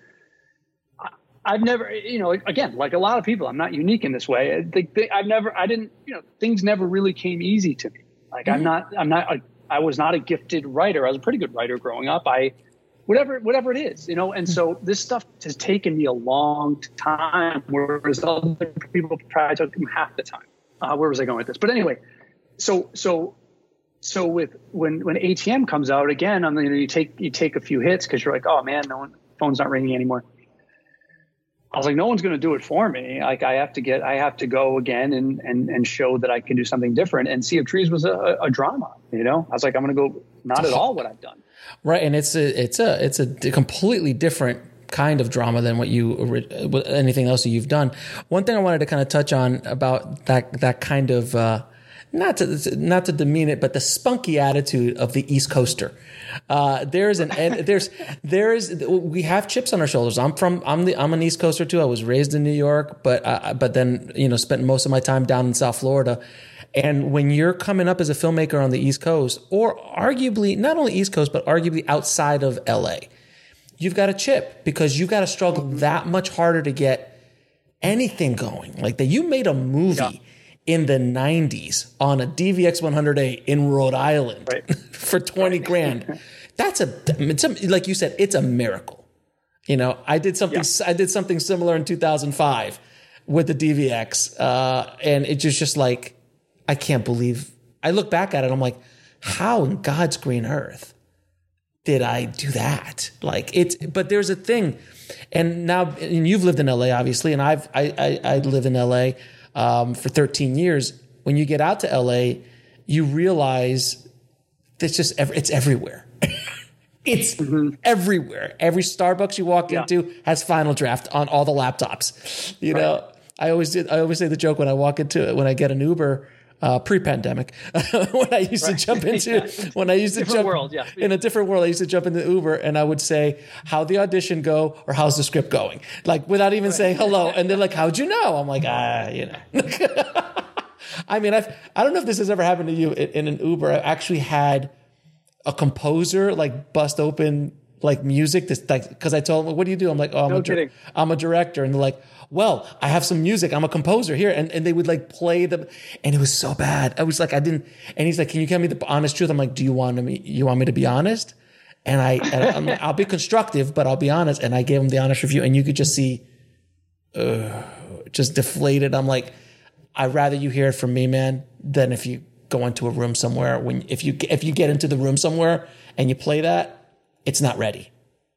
I've never, you know, again, like a lot of people, I'm not unique in this way. I think they, I've never, I didn't, you know, things never really came easy to me. Like mm-hmm. I'm not, I'm not, a, I was not a gifted writer. I was a pretty good writer growing up. I, whatever, whatever it is, you know, and so this stuff has taken me a long time, whereas other people probably took them half the time. Uh, where was I going with this? But anyway, so, so, so with, when, when A T M comes out again, I mean, you know, you take, you take a few hits cause you're like, oh man, no one, phone's not ringing anymore. I was like, no one's going to do it for me. Like I have to get, I have to go again and, and, and show that I can do something different. And Sea of Trees was a, a drama, you know, I was like, I'm going to go not at all what I've done. Right. And it's a, it's a, it's a completely different kind of drama than what you, anything else that you've done. One thing I wanted to kind of touch on about that, that kind of, uh, not to, not to demean it, but the spunky attitude of the East Coaster. Uh, there's an, there's, there's, we have chips on our shoulders. I'm from, I'm the, I'm an East Coaster too. I was raised in New York, but, uh, but then, you know, spent most of my time down in South Florida. And when you're coming up as a filmmaker on the East Coast, or arguably not only East Coast, but arguably outside of L A, you've got a chip because you've got to struggle that much harder to get anything going. Like that, you made a movie yeah. in the nineties on a D V X one hundred A in Rhode Island right. for twenty right. grand. That's a, it's a, like you said, it's a miracle. You know, I did something, yeah. I did something similar in two thousand five with the D V X. Uh, and it just, just like, I can't believe, I look back at it. I'm like, how in God's green earth did I do that? Like it's, but there's a thing. And now, and you've lived in L A obviously, and I've, I, I, I live in L A um, for thirteen years. When you get out to L A, you realize it's just, every, it's everywhere. It's mm-hmm. everywhere. Every Starbucks you walk yeah. into has Final Draft on all the laptops. You right. know, I always did. I always say the joke when I walk into it, when I get an Uber, uh, pre-pandemic, when I used right. to jump into, yeah. when I used to different jump world, yeah. in a different world, I used to jump into Uber and I would say, how'd the audition go? Or how's the script going? Like without even right. saying hello. And they're like, how'd you know? I'm like, ah, you know. I mean, I've, I don't know if this has ever happened to you in, in an Uber. I actually had a composer like bust open like music this like because I told him, what do you do? I'm like, oh, I'm, no a, kidding. I'm a director. And they're like, well, I have some music. I'm a composer here. And, and they would like play them. And it was so bad. I was like, I didn't. And he's like, can you tell me the honest truth? I'm like, do you want me, you want me to be honest? And I, and I'm like, I'll be constructive, but I'll be honest. And I gave him the honest review and you could just see, uh, just deflated. I'm like, I'd rather you hear it from me, man, than if you go into a room somewhere. When, if you, if you get into the room somewhere and you play that, it's not ready.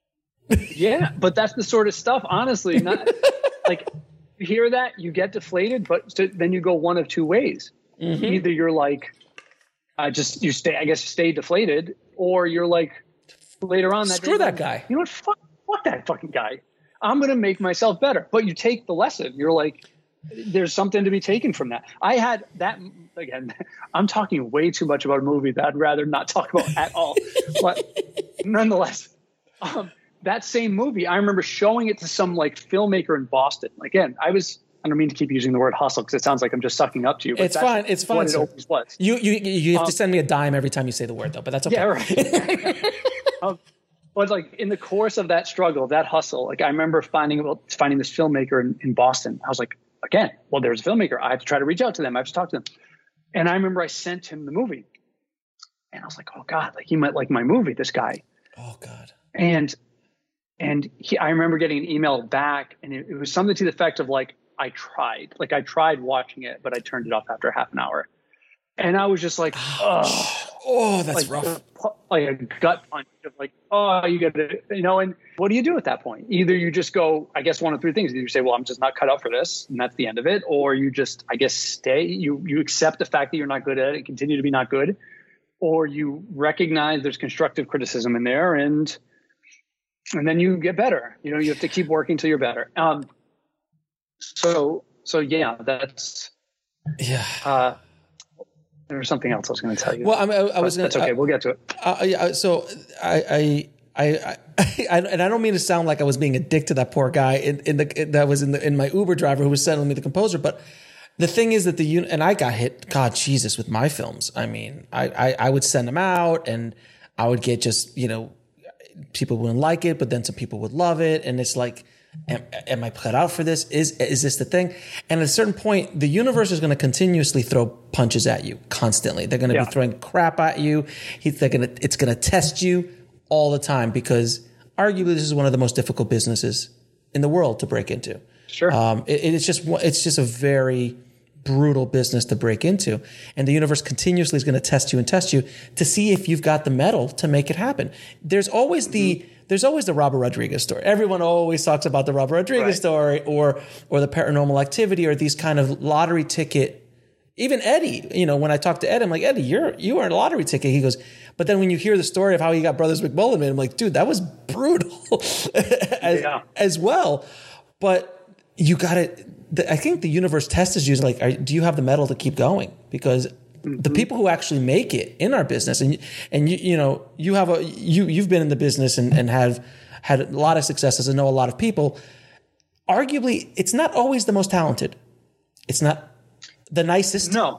Yeah. But that's the sort of stuff, honestly, not like you hear that you get deflated, but so then you go one of two ways. Mm-hmm. Either you're like, I just, you stay, I guess stay deflated, or you're like later on that screw day, that guy. You know what? Fuck, fuck that fucking guy. I'm going to make myself better. But you take the lesson. You're like, there's something to be taken from that. I had that again. I'm talking way too much about a movie that I'd rather not talk about at all. But nonetheless, um, that same movie, I remember showing it to some like filmmaker in Boston. Again, I was, I don't mean to keep using the word hustle because it sounds like I'm just sucking up to you. But it's fine. It's fine. What it always was. You, you, you have um, to send me a dime every time you say the word though, but that's okay. Yeah, right. um, but like in the course of that struggle, that hustle, like I remember finding about finding this filmmaker in, in Boston. I was like, again, well, there's a filmmaker. I have to try to reach out to them. I have to talk to them. And I remember I sent him the movie and I was like, oh God, like he might like my movie, this guy. Oh God. And, and he, I remember getting an email back and it, it was something to the effect of like, I tried, like I tried watching it, but I turned it off after half an hour. And I was just like, oh, oh that's like, rough. Like a gut punch of like, oh, you got to, you know, and what do you do at that point? Either you just go, I guess one of three things. Either you say, well, I'm just not cut out for this, and that's the end of it. Or you just, I guess, stay, you, you accept the fact that you're not good at it and continue to be not good. Or you recognize there's constructive criticism in there and, and then you get better. You know, you have to keep working till you're better. Um, so, so yeah, that's, yeah. Uh, There was something else I was going to tell you. Well, I, mean, I, I was going to. That's okay. I, we'll get to it. Uh, yeah, so I, I, I, I, and I don't mean to sound like I was being a dick to that poor guy in, in the in, that was in the in my Uber driver who was sending me the composer. But the thing is that the and I got hit. God, Jesus, with my films. I mean, I, I, I would send them out, and I would get just you know, people wouldn't like it, but then some people would love it, and it's like. Am, am I put out for this? Is is this the thing? And at a certain point, the universe is going to continuously throw punches at you constantly. They're going to yeah. be throwing crap at you. They're going to, it's going to test you all the time because arguably this is one of the most difficult businesses in the world to break into. Sure. Um, it, it's just it's just a very brutal business to break into, and the universe continuously is going to test you and test you to see if you've got the metal to make it happen. There's always the mm-hmm. There's always the Robert Rodriguez story. Everyone always talks about the Robert Rodriguez right. story or or the Paranormal Activity or these kind of lottery ticket. Even Eddie, you know, when I talk to Ed, I'm like, Eddie, you're you are a lottery ticket. He goes, but then when you hear the story of how he got Brothers McMullen made, I'm like, dude, that was brutal as, yeah. as well. But you got to. I think the universe tests you. Is like, are, do you have the metal to keep going? Because the people who actually make it in our business, and and you you know you have a you you've been in the business and, and have had a lot of successes and know a lot of people. Arguably, it's not always the most talented. It's not the nicest. No,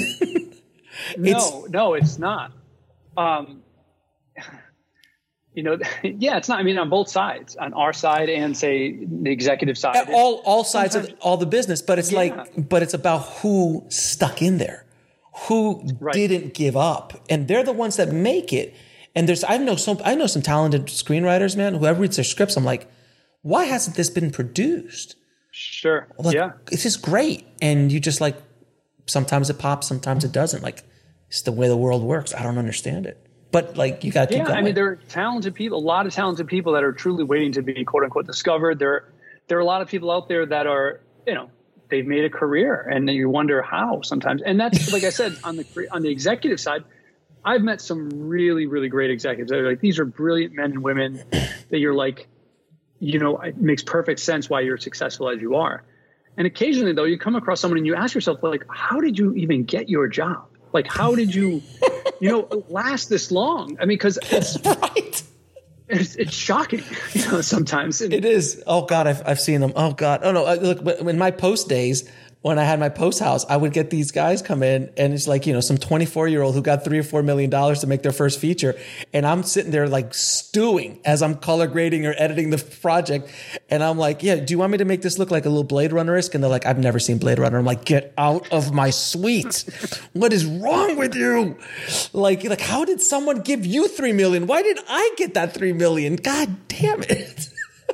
no, no, it's not. Um, you know, yeah, it's not. I mean, on both sides, on our side and say the executive side, all all sides of all the business. But it's yeah. like, but it's about who stuck in there. Who right. didn't give up, and they're the ones that make it. And there's, I know some, I know some talented screenwriters, man. Whoever reads their scripts, I'm like, why hasn't this been produced? Sure, like, yeah, this is great. And you just like, sometimes it pops, sometimes it doesn't. Like, it's the way the world works. I don't understand it, but like, you got to keep yeah, going. I mean, there are talented people, a lot of talented people that are truly waiting to be quote unquote discovered. There, there are a lot of people out there that are, you know. They've made a career, and you wonder how sometimes. And that's, like I said, on the on the executive side, I've met some really, really great executives. They're like, these are brilliant men and women that you're like, you know, it makes perfect sense why you're successful as you are. And occasionally, though, you come across someone and you ask yourself, like, how did you even get your job? Like, how did you, you know, last this long? I mean, because it's right. It's, it's shocking, you know, sometimes. It is. Oh, God, I've, I've seen them. Oh, God. Oh, no. Look, in my post days, when I had my post house, I would get these guys come in, and it's like, you know, some twenty-four-year-old who got three or four million dollars to make their first feature. And I'm sitting there like stewing as I'm color grading or editing the project. And I'm like, yeah, do you want me to make this look like a little Blade Runner-esque? And they're like, I've never seen Blade Runner. I'm like, get out of my suite. What is wrong with you? Like, like, how did someone give you three million? Why did I get that three million? God damn it.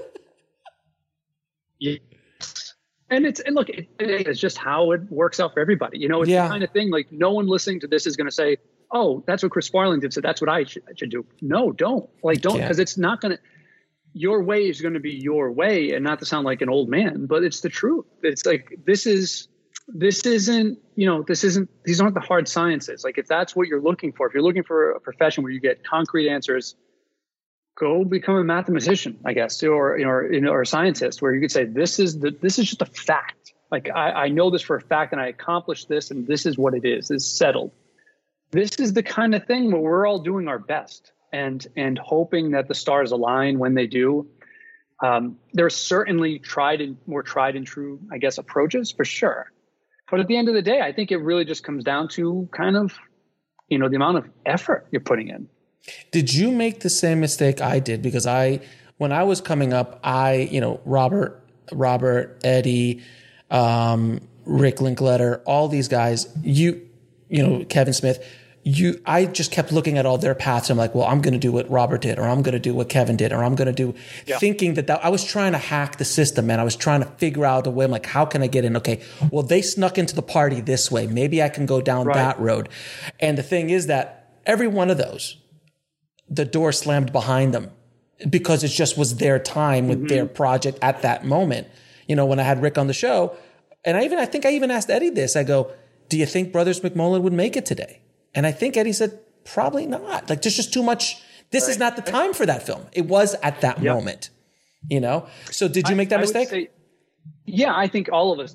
Yeah. And it's, and look, it, it's just how it works out for everybody. You know, it's yeah. the kind of thing, like, no one listening to this is going to say, oh, that's what Chris Sparling did, so that's what I should, I should do. No, don't. Like, don't, because it's not going to, your way is going to be your way, and not to sound like an old man, but it's the truth. It's like, this is, this isn't, you know, this isn't, these aren't the hard sciences. Like, if that's what you're looking for, if you're looking for a profession where you get concrete answers, go become a mathematician, I guess, or, you know, or, you know, or a scientist, where you could say, this is the, this is just a fact. Like, I, I know this for a fact, and I accomplished this, and this is what it is. It's settled. This is the kind of thing where we're all doing our best and, and hoping that the stars align when they do. Um, there are certainly tried and more tried and true, I guess, approaches for sure. But at the end of the day, I think it really just comes down to kind of, you know, the amount of effort you're putting in. Did you make the same mistake I did? Because I, when I was coming up, I, you know, Robert, Robert, Eddie, um, Rick Linklater, all these guys, you, you know, Kevin Smith, you, I just kept looking at all their paths. I'm like, well, I'm going to do what Robert did, or I'm going to do what Kevin did, or I'm going to do, yeah. thinking that, that I was trying to hack the system, and I was trying to figure out a way. I'm like, how can I get in? Okay, well, they snuck into the party this way. Maybe I can go down right. that road. And the thing is that every one of those, the door slammed behind them because it just was their time with mm-hmm. their project at that moment. You know, when I had Rick on the show, and I even, I think I even asked Eddie this, I go, do you think Brothers McMullen would make it today? And I think Eddie said, probably not. Like, there's just too much. This right. is not the time for that film. It was at that yep. moment, you know? So did you make that I, I mistake? Say, yeah, I think all of us do.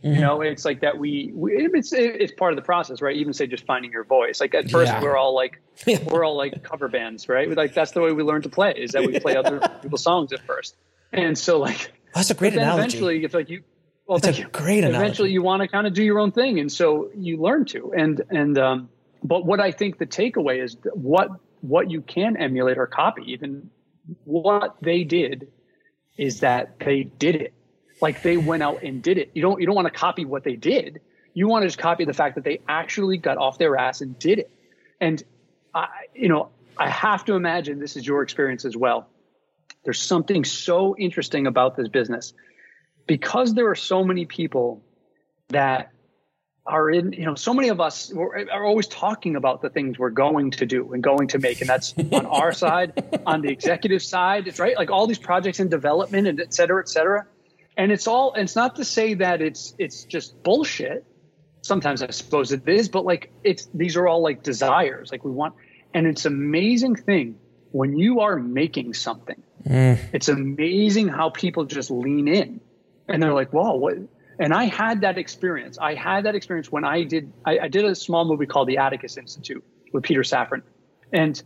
Mm-hmm. You know, it's like that we, we it's it's part of the process, right? Even say just finding your voice. Like at first Yeah. we're all like we're all like cover bands, right? Like that's the way we learn to play, is that we play other people's songs at first. And so like That's a great then analogy. eventually it's like you well It's a thank you. great analogy. Eventually you want to kind of do your own thing, and so you learn to. And and um but what I think the takeaway is that what what you can emulate or copy, even what they did, is that they did it. Like they went out and did it. You don't you don't want to copy what they did. You want to just copy the fact that they actually got off their ass and did it. And I, you know, I have to imagine this is your experience as well. There's something so interesting about this business because there are so many people that are in, you know, so many of us are always talking about the things we're going to do and going to make. And that's on our side, on the executive side, it's right. Like all these projects in development and et cetera, et cetera. And it's all, and it's not to say that it's, it's just bullshit. Sometimes I suppose it is, but like it's, these are all like desires. Like we want, and it's an amazing thing when you are making something, mm. it's amazing how people just lean in and they're like, whoa, what? And I had that experience. I had that experience when I did, I, I did a small movie called The Atticus Institute with Peter Safran. And,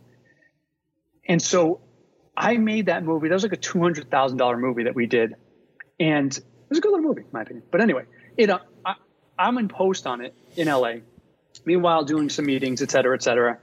and so I made that movie. That was like a two hundred thousand dollars movie that we did. And it was a good little movie, in my opinion. But anyway, it, uh, I, I'm in post on it in L A, meanwhile doing some meetings, et cetera, et cetera.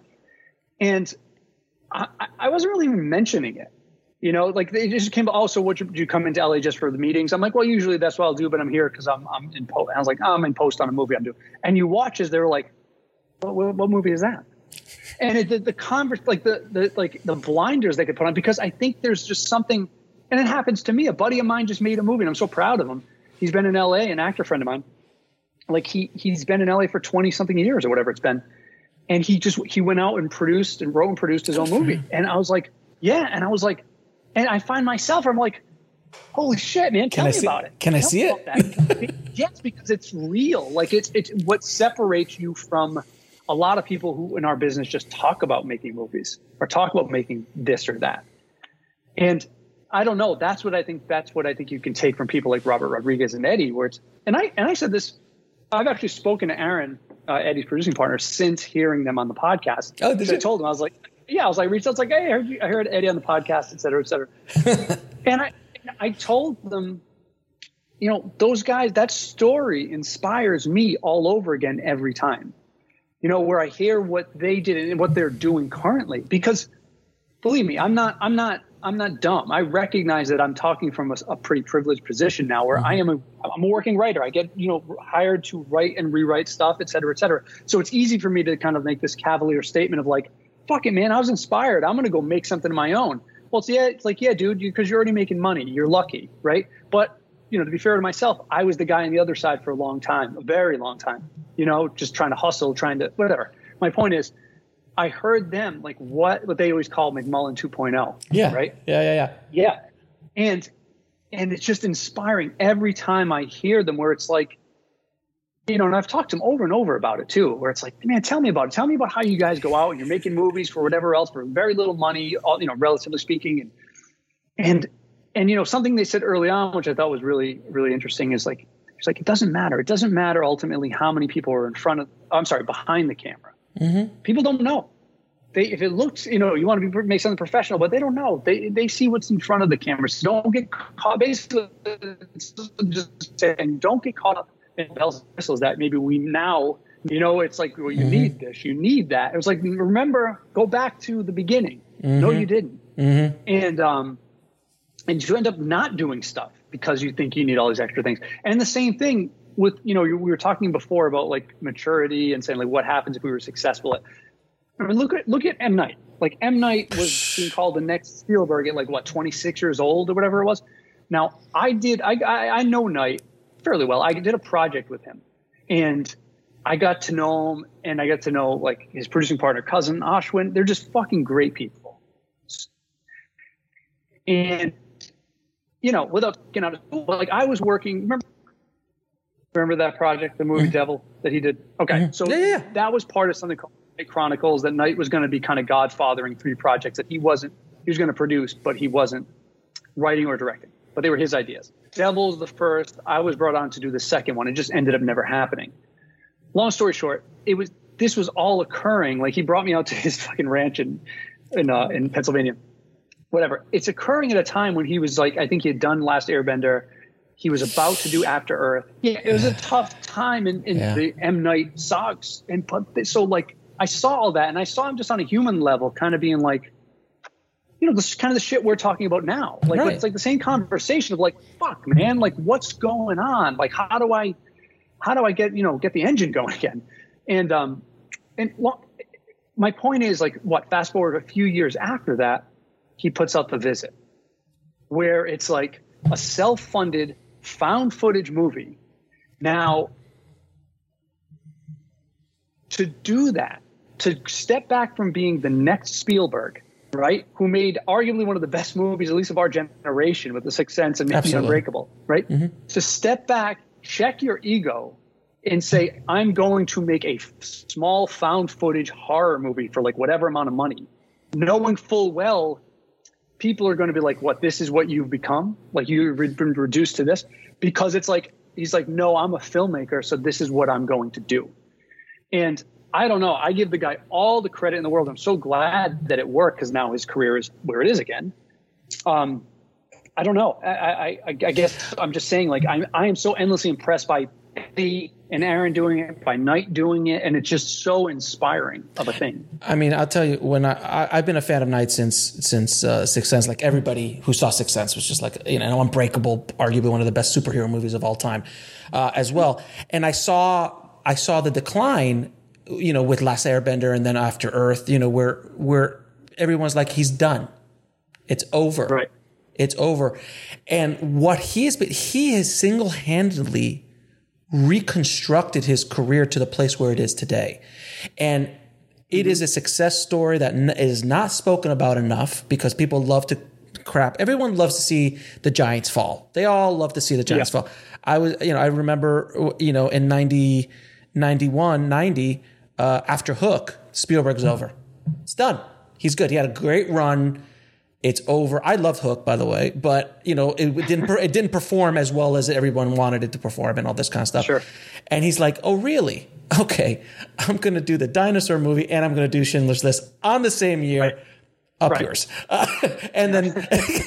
And I, I wasn't really even mentioning it. You know, like they just came, oh, so what, you, you come into L A just for the meetings? I'm like, well, usually that's what I'll do, but I'm here because I'm I'm in post. I was like, oh, I'm in post on a movie I'm doing. And you watch as they were like, what, what, what movie is that? And it, the, the converse, like the, the, like the blinders they could put on, because I think there's just something, and it happens to me. A buddy of mine just made a movie and I'm so proud of him. He's been in L A, an actor friend of mine. Like he, he's been in L A for twenty something years or whatever it's been. And he just, he went out and produced and wrote and produced his own movie. And I was like, yeah. And I was like, and I find myself, I'm like, holy shit, man, tell can me I see, about it. Can tell I see it? Yes, because it's real. Like it's, it's what separates you from a lot of people who in our business just talk about making movies or talk about making this or that. And I don't know. That's what I think. That's what I think you can take from people like Robert Rodriguez and Eddie, where it's, and I, and I said this, I've actually spoken to Aaron, uh, Eddie's producing partner, since hearing them on the podcast. Oh, did so you? I told him, I was like, yeah, I was like, reached out, I was like, hey, I heard, you, I heard Eddie on the podcast, et cetera, et cetera. And I, I told them, you know, those guys, that story inspires me all over again every time, you know, where I hear what they did and what they're doing currently, because believe me, I'm not, I'm not, I'm not dumb. I recognize that I'm talking from a, a pretty privileged position now where mm-hmm. I am a, I'm a working writer. I get, you know, hired to write and rewrite stuff, et cetera, et cetera. So it's easy for me to kind of make this cavalier statement of like, fuck it, man, I was inspired. I'm going to go make something of my own. Well, it's, yeah, it's like, yeah, dude, because you, you're already making money. You're lucky, right? But, you know, to be fair to myself, I was the guy on the other side for a long time, a very long time, you know, just trying to hustle, trying to, whatever. My point is, I heard them like what, what they always call McMullen two point oh. Yeah. Right. Yeah. Yeah. Yeah. Yeah. And, and it's just inspiring every time I hear them where it's like, you know, and I've talked to them over and over about it too, where it's like, man, tell me about it. Tell me about how you guys go out and you're making movies for whatever else for very little money, all, you know, relatively speaking. And, and, and, you know, something they said early on, which I thought was really, really interesting is like, it's like, it doesn't matter. It doesn't matter ultimately how many people are in front of, I'm sorry, behind the camera. Mm-hmm. People don't know. They, if it looks, you know, you want to be, make something professional, but they don't know. They they see what's in front of the camera. So don't get caught. Basically, just saying, don't get caught up in bells and whistles that maybe we now, you know, it's like, well, you mm-hmm. need this, you need that. It was like, remember, go back to the beginning. Mm-hmm. No, you didn't. Mm-hmm. And um, and you end up not doing stuff because you think you need all these extra things. And the same thing with, you know, we were talking before about like maturity and saying like, what happens if we were successful at. I mean, look at look at M. Night. Like M. Night was being called the next Spielberg at like what twenty-six years old or whatever it was. Now I did I I, I know Night fairly well. I did a project with him, and I got to know him, and I got to know like his producing partner, cousin Ashwin. They're just fucking great people. And you know, without getting out of school, like I was working. Remember, remember that project, the movie mm-hmm. Devil that he did. Okay, mm-hmm. so yeah, yeah. that was part of something called Chronicles. That Night was going to be kind of godfathering three projects that he wasn't he was going to produce, but he wasn't writing or directing, but they were his ideas. Devil's the first. I was brought on to do the second one. It just ended up never happening. Long story short, it was this was all occurring. Like he brought me out to his fucking ranch in in uh, in Pennsylvania. Whatever. It's occurring at a time when he was like, I think he had done Last Airbender. He was about to do After Earth. Yeah, it was a tough time in, in yeah. the M. Night sagas. And so like I saw all that, and I saw him just on a human level, kind of being like, you know, this kind of the shit we're talking about now. Like right. It's like the same conversation of like, fuck, man, like what's going on? Like how do I, how do I get you know get the engine going again? And um, and well, my point is like, what? Fast forward a few years after that, he puts out The Visit, where it's like a self-funded found footage movie. Now, to do that, to step back from being the next Spielberg, right, who made arguably one of the best movies, at least of our generation, with The Sixth Sense and Mission Unbreakable, right? Mm-hmm. To step back, check your ego, and say, I'm going to make a f- small found footage horror movie for like whatever amount of money, knowing full well people are going to be like, what, this is what you've become? Like you've been reduced to this? Because it's like, he's like, no, I'm a filmmaker, so this is what I'm going to do. And I don't know. I give the guy all the credit in the world. I'm so glad that it worked because now his career is where it is again. Um, I don't know. I, I, I, I guess I'm just saying, like, I'm, I am so endlessly impressed by Eddie and Aaron doing it, by Night doing it, and it's just so inspiring of a thing. I mean, I'll tell you, when I, I I've been a fan of Night since since uh, Sixth Sense. Like everybody who saw Sixth Sense was just like, you know, Unbreakable, arguably one of the best superhero movies of all time, uh, as well. And I saw I saw the decline, you know, with Last Airbender and then After Earth, you know, where where everyone's like, he's done, it's over, right? It's over. And what he has been, he has single handedly reconstructed his career to the place where it is today. And it is a success story that n- is not spoken about enough because people love to crap. Everyone loves to see the Giants fall. They all love to see the Giants yeah. fall. I was, you know, I remember, you know, in ninety, ninety-one, ninety, uh, after Hook, Spielberg's mm-hmm. over. It's done. He's good. He had a great run. It's over. I loved Hook, by the way, but you know, it didn't it didn't perform as well as everyone wanted it to perform and all this kind of stuff. Sure. And he's like, "Oh, really? Okay, I'm going to do the dinosaur movie and I'm going to do Schindler's List on the same year, right. up right. yours." Uh, and then,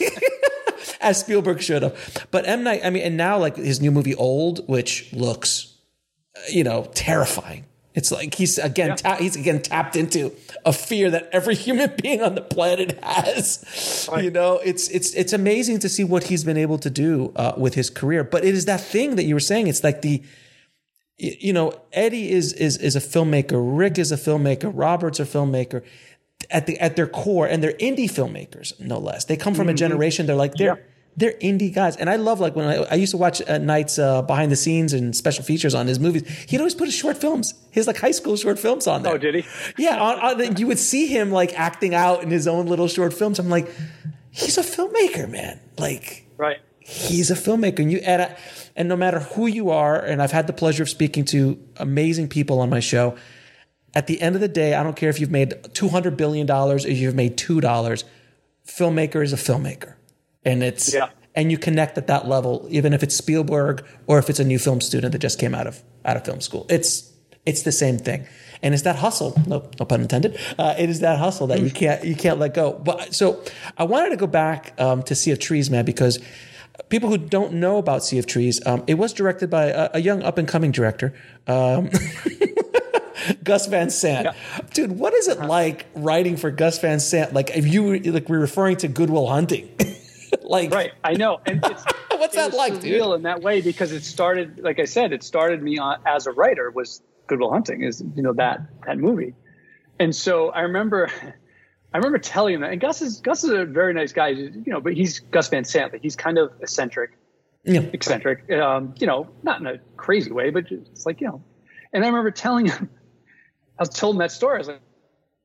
as Spielberg should have. But M. Night, I mean, and now like his new movie Old, which looks, you know, terrifying. It's like he's again yeah. ta- he's again tapped into a fear that every human being on the planet has. Right. You know, it's it's it's amazing to see what he's been able to do uh, with his career. But it is that thing that you were saying. It's like the, you know, Eddie is is is a filmmaker. Rick is a filmmaker. Robert's a filmmaker. At the at their core, and they're indie filmmakers, no less. They come from mm-hmm. a generation. They're like they're. Yeah. They're indie guys. And I love, like, when I, I used to watch uh, Night's uh, behind the scenes and special features on his movies, he'd always put his short films, his, like, high school short films on there. Oh, did he? Yeah. On, on, you would see him, like, acting out in his own little short films. I'm like, he's a filmmaker, man. Like, right. He's a filmmaker. And, you, and, and no matter who you are, and I've had the pleasure of speaking to amazing people on my show, at the end of the day, I don't care if you've made two hundred billion dollars or you've made two dollars, filmmaker is a filmmaker. And it's... Yeah. And you connect at that level, even if it's Spielberg or if it's a new film student that just came out of out of film school. It's it's the same thing, and it's that hustle. No, no pun intended. Uh, it is that hustle that you can't you can't let go. But so I wanted to go back um, to Sea of Trees, man, because people who don't know about Sea of Trees, um, it was directed by a, a young up and coming director, um, Gus Van Sant. Yeah. Dude, what is it like writing for Gus Van Sant? Like if you like we're referring to Good Will Hunting. Like, right, I know. And it's, what's that like, dude? Surreal in that way because it started, like I said, it started me on, as a writer was Good Will Hunting, is you know that that movie, and so I remember, I remember telling him that. And Gus is Gus is a very nice guy, you know, but he's Gus Van Sant. Like he's kind of eccentric, yeah. eccentric, um, you know, not in a crazy way, but it's like you know. And I remember telling him, I was told him that story. I was like,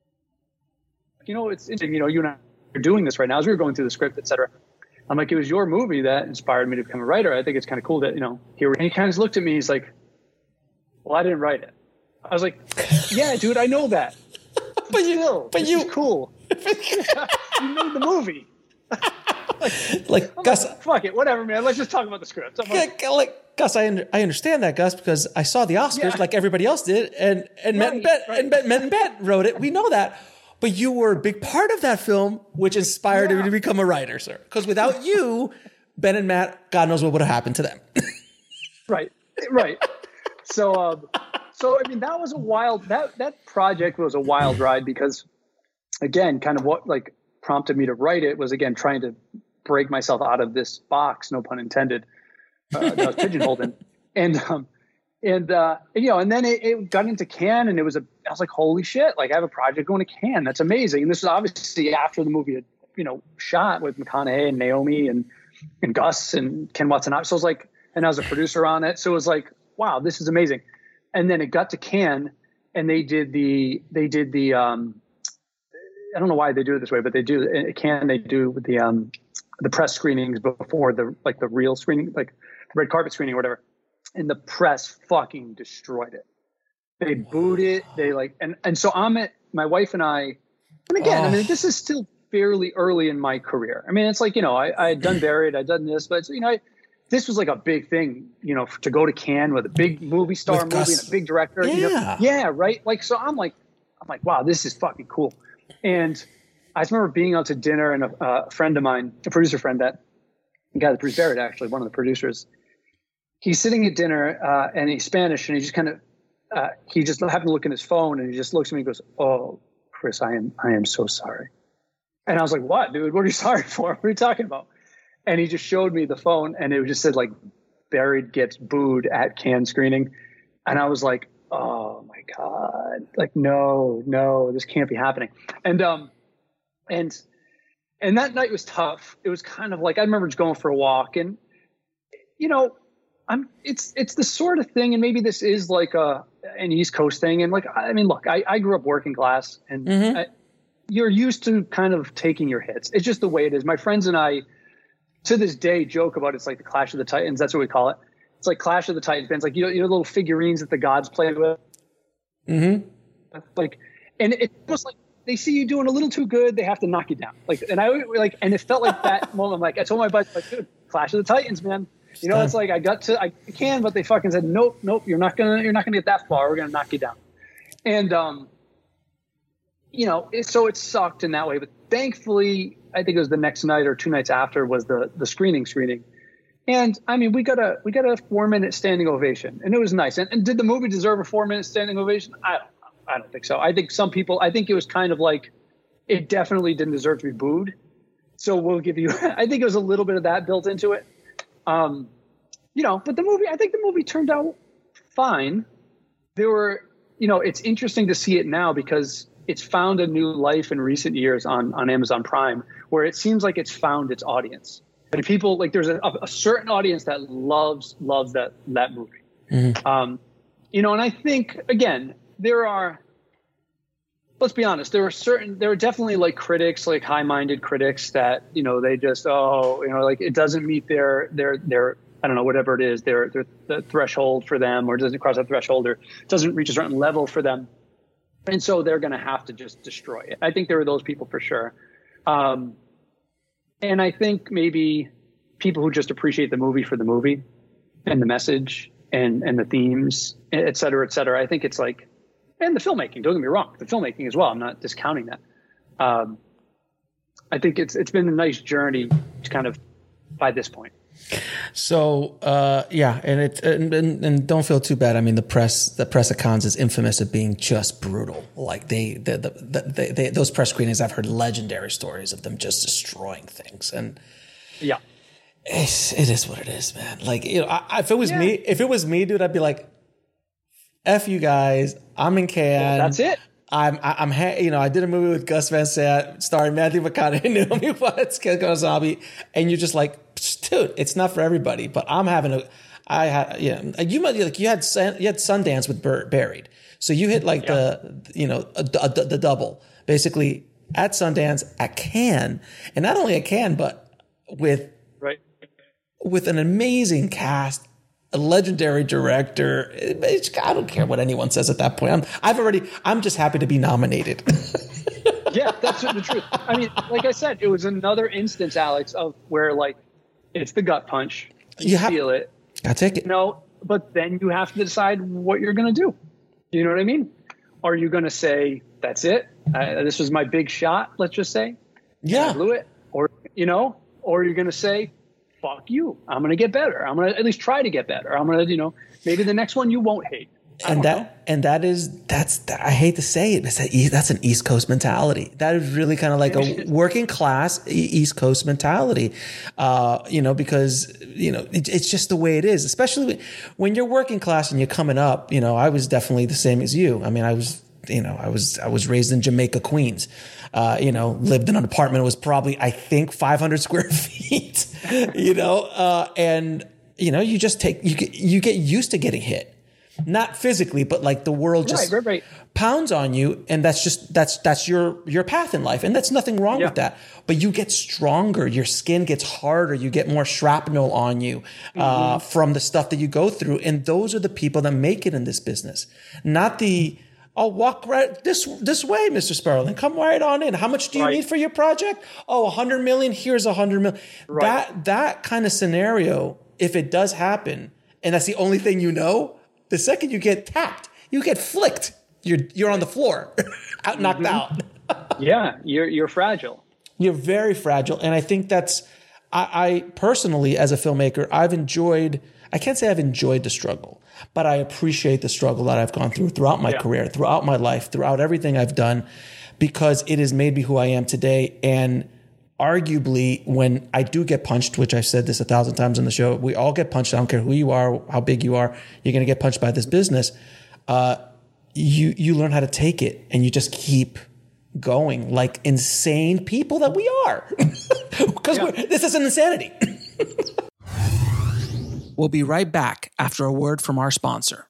you know, it's interesting. You know, you and I are doing this right now as we were going through the script, et cetera. I'm like, it was your movie that inspired me to become a writer. I think it's kind of cool that, you know, here. And he kind of looked at me. He's like, well, I didn't write it. I was like, yeah, dude, I know that. But, but still, but this you, is cool. You made the movie. like, like I'm Gus, like, fuck it, whatever, man. Let's just talk about the script. I'm like, like Gus, I under, I understand that, Gus, because I saw the Oscars Yeah. like everybody else did, and and Matt and Right, Bet right. and Bet, Matt and Bet wrote it. We know that, but you were a big part of that film, which inspired Yeah. you to become a writer, sir. Because without you, Ben and Matt, God knows what would have happened to them. right, right. So, um, so I mean, that was a wild. That that project was a wild ride because, again, kind of what like prompted me to write it was again trying to break myself out of this box, no pun intended, uh, that I was pigeonholed in, and um, and uh, and, you know, and then it, it got into Cannes, and it was a. I was like, holy shit! Like I have a project going to Cannes. That's amazing. And this was obviously after the movie had you know shot with McConaughey and Naomi and and Gus and Ken Watanabe. So I was like, and I was a producer on it. So it was like, wow, this is amazing. And then it got to Cannes, and they did the they did the um, I don't know why they do it this way, but they do at Cannes. They do the um, the press screenings before the like the real screening, like the red carpet screening or whatever. And the press fucking destroyed it. They booed it. They like and and so I'm at my wife and I. And again, oh. I mean, this is still fairly early in my career. I mean, it's like you know, I I had done Buried, I'd done this, but you know. I, This was like a big thing, you know, to go to Cannes with a big movie star with movie Gus. and a big director. Yeah. You know? Yeah, right. Like, so I'm like, I'm like, wow, this is fucking cool. And I just remember being out to dinner and a, a friend of mine, a producer friend that, the guy that produced Buried, actually, one of the producers, he's sitting at dinner uh, and he's Spanish and he just kind of, uh, he just happened to look in his phone and he just looks at me and goes, oh, Chris, I am, I am so sorry. And I was like, what, dude? What are you sorry for? What are you talking about? And he just showed me the phone and it just said like Buried gets booed at Cannes screening. And I was like, oh my God, like, no, no, this can't be happening. And, um, and, and that night was tough. It was kind of like, I remember just going for a walk and, you know, I'm, it's, it's the sort of thing. And maybe this is like a, an East Coast thing. And like, I mean, look, I, I grew up working class and Mm-hmm. I, you're used to kind of taking your hits. It's just the way it is. My friends and I, to this day, joke about it's like the Clash of the Titans. That's what we call it. It's like Clash of the Titans bands, like you know, you know, little figurines that the gods play with. Mm-hmm. Like, and it was like they see you doing a little too good, they have to knock you down. Like, and I like, and it felt like that moment. I'm like, I told my buddy, like, dude, Clash of the Titans, man. You know, it's like I got to, I can, but they fucking said, nope, nope, you're not gonna, you're not gonna get that far. We're gonna knock you down. And um, you know, it, so it sucked in that way. But thankfully, I think it was the next night or two nights after was the the screening screening. And I mean, we got a we got a four minute standing ovation, and it was nice. And, and did the movie deserve a four minute standing ovation? I don't know. I don't think so. I think some people. I think it was kind of like it definitely didn't deserve to be booed. So we'll give you. I think it was a little bit of that built into it. Um, you know, but the movie. I think the movie turned out fine. There were, you know, it's interesting to see it now because it's found a new life in recent years on on Amazon Prime, where it seems like it's found its audience. And people like there's a, a certain audience that loves loves that that movie. Mm-hmm. Um, you know, and I think again there are. Let's be honest. There are certain. There are definitely like critics, like high-minded critics that you know they just oh you know like it doesn't meet their their their I don't know whatever it is their their the threshold for them, or doesn't cross that threshold, or doesn't reach a certain level for them, and so they're going to have to just destroy it. I think there are those people for sure. Um, And I think maybe people who just appreciate the movie for the movie and the message and, and the themes, et cetera, et cetera. I think it's like, and the filmmaking, don't get me wrong, the filmmaking as well. I'm not discounting that. Um, I think it's it's been a nice journey to kind of by this point. So uh, yeah, and it and, and, and don't feel too bad. I mean, the press the press at Cannes is infamous of being just brutal. Like they the, the, the, they, they those press screenings, I've heard legendary stories of them just destroying things. And yeah, it's, it is what it is, man. Like you know, I, if it was yeah. me, if it was me, dude, I'd be like, "F you guys, I'm in Cannes. That's it." I'm, I'm, you know, I did a movie with Gus Van Sant starring Matthew McConaughey, Naomi Watts, Ken Watanabe, and you're just like, dude, it's not for everybody. But I'm having a, I had, yeah, you might like you had you had Sundance with Buried, so you hit like yeah. the, you know, a, a, the double basically at Sundance, at Cannes, and not only at Cannes, but with right with an amazing cast. A legendary director. I don't care what anyone says at that point. I'm, I've already. I'm just happy to be nominated. Yeah, that's the truth. I mean, like I said, it was another instance, Alex, of where like it's the gut punch. You, you feel it. I take it. You know, but then you have to decide what you're going to do. You know what I mean? Are you going to say, that's it? Uh, this was my big shot, let's just say. Yeah. I blew it. Or, you know, or you're going to say, fuck you. I'm going to get better. I'm going to at least try to get better. I'm going to, you know, maybe the next one you won't hate. And that, know. and that is, that's, I hate to say it, but that's an East Coast mentality. That is really kind of like a working class East Coast mentality. Uh, you know, because, you know, it, it's just the way it is, especially when you're working class and you're coming up. You know, I was definitely the same as you. I mean, I was, you know, I was, I was raised in Jamaica, Queens. Uh, you know, lived in an apartment. It was probably, I think, five hundred square feet, you know, uh, and, you know, you just take, you get, you get used to getting hit. Not physically, but like the world just right, right, right. pounds on you. And that's just, that's, that's your, your path in life. And that's nothing wrong yeah. with that. But you get stronger. Your skin gets harder. You get more shrapnel on you mm-hmm. uh, from the stuff that you go through. And those are the people that make it in this business. Not the, oh, walk right this, this way, Mister Sperling. Come right on in. How much do you right. need for your project? Oh, a hundred million. Here's a hundred million. Right. That, that kind of scenario, if it does happen, and that's the only thing you know, the second you get tapped, you get flicked. You're you're on the floor, out knocked mm-hmm. out. Yeah, you're you're fragile. You're very fragile, and I think that's. I, I personally, as a filmmaker, I've enjoyed. I can't say I've enjoyed the struggle, but I appreciate the struggle that I've gone through throughout my yeah. career, throughout my life, throughout everything I've done, because it has made me who I am today. And arguably, when I do get punched, which I've said this a thousand times on the show, we all get punched. I don't care who you are, how big you are, you're going to get punched by this business. Uh, you you learn how to take it, and you just keep going like insane people that we are. Because yeah. this is an insanity. We'll be right back after a word from our sponsor.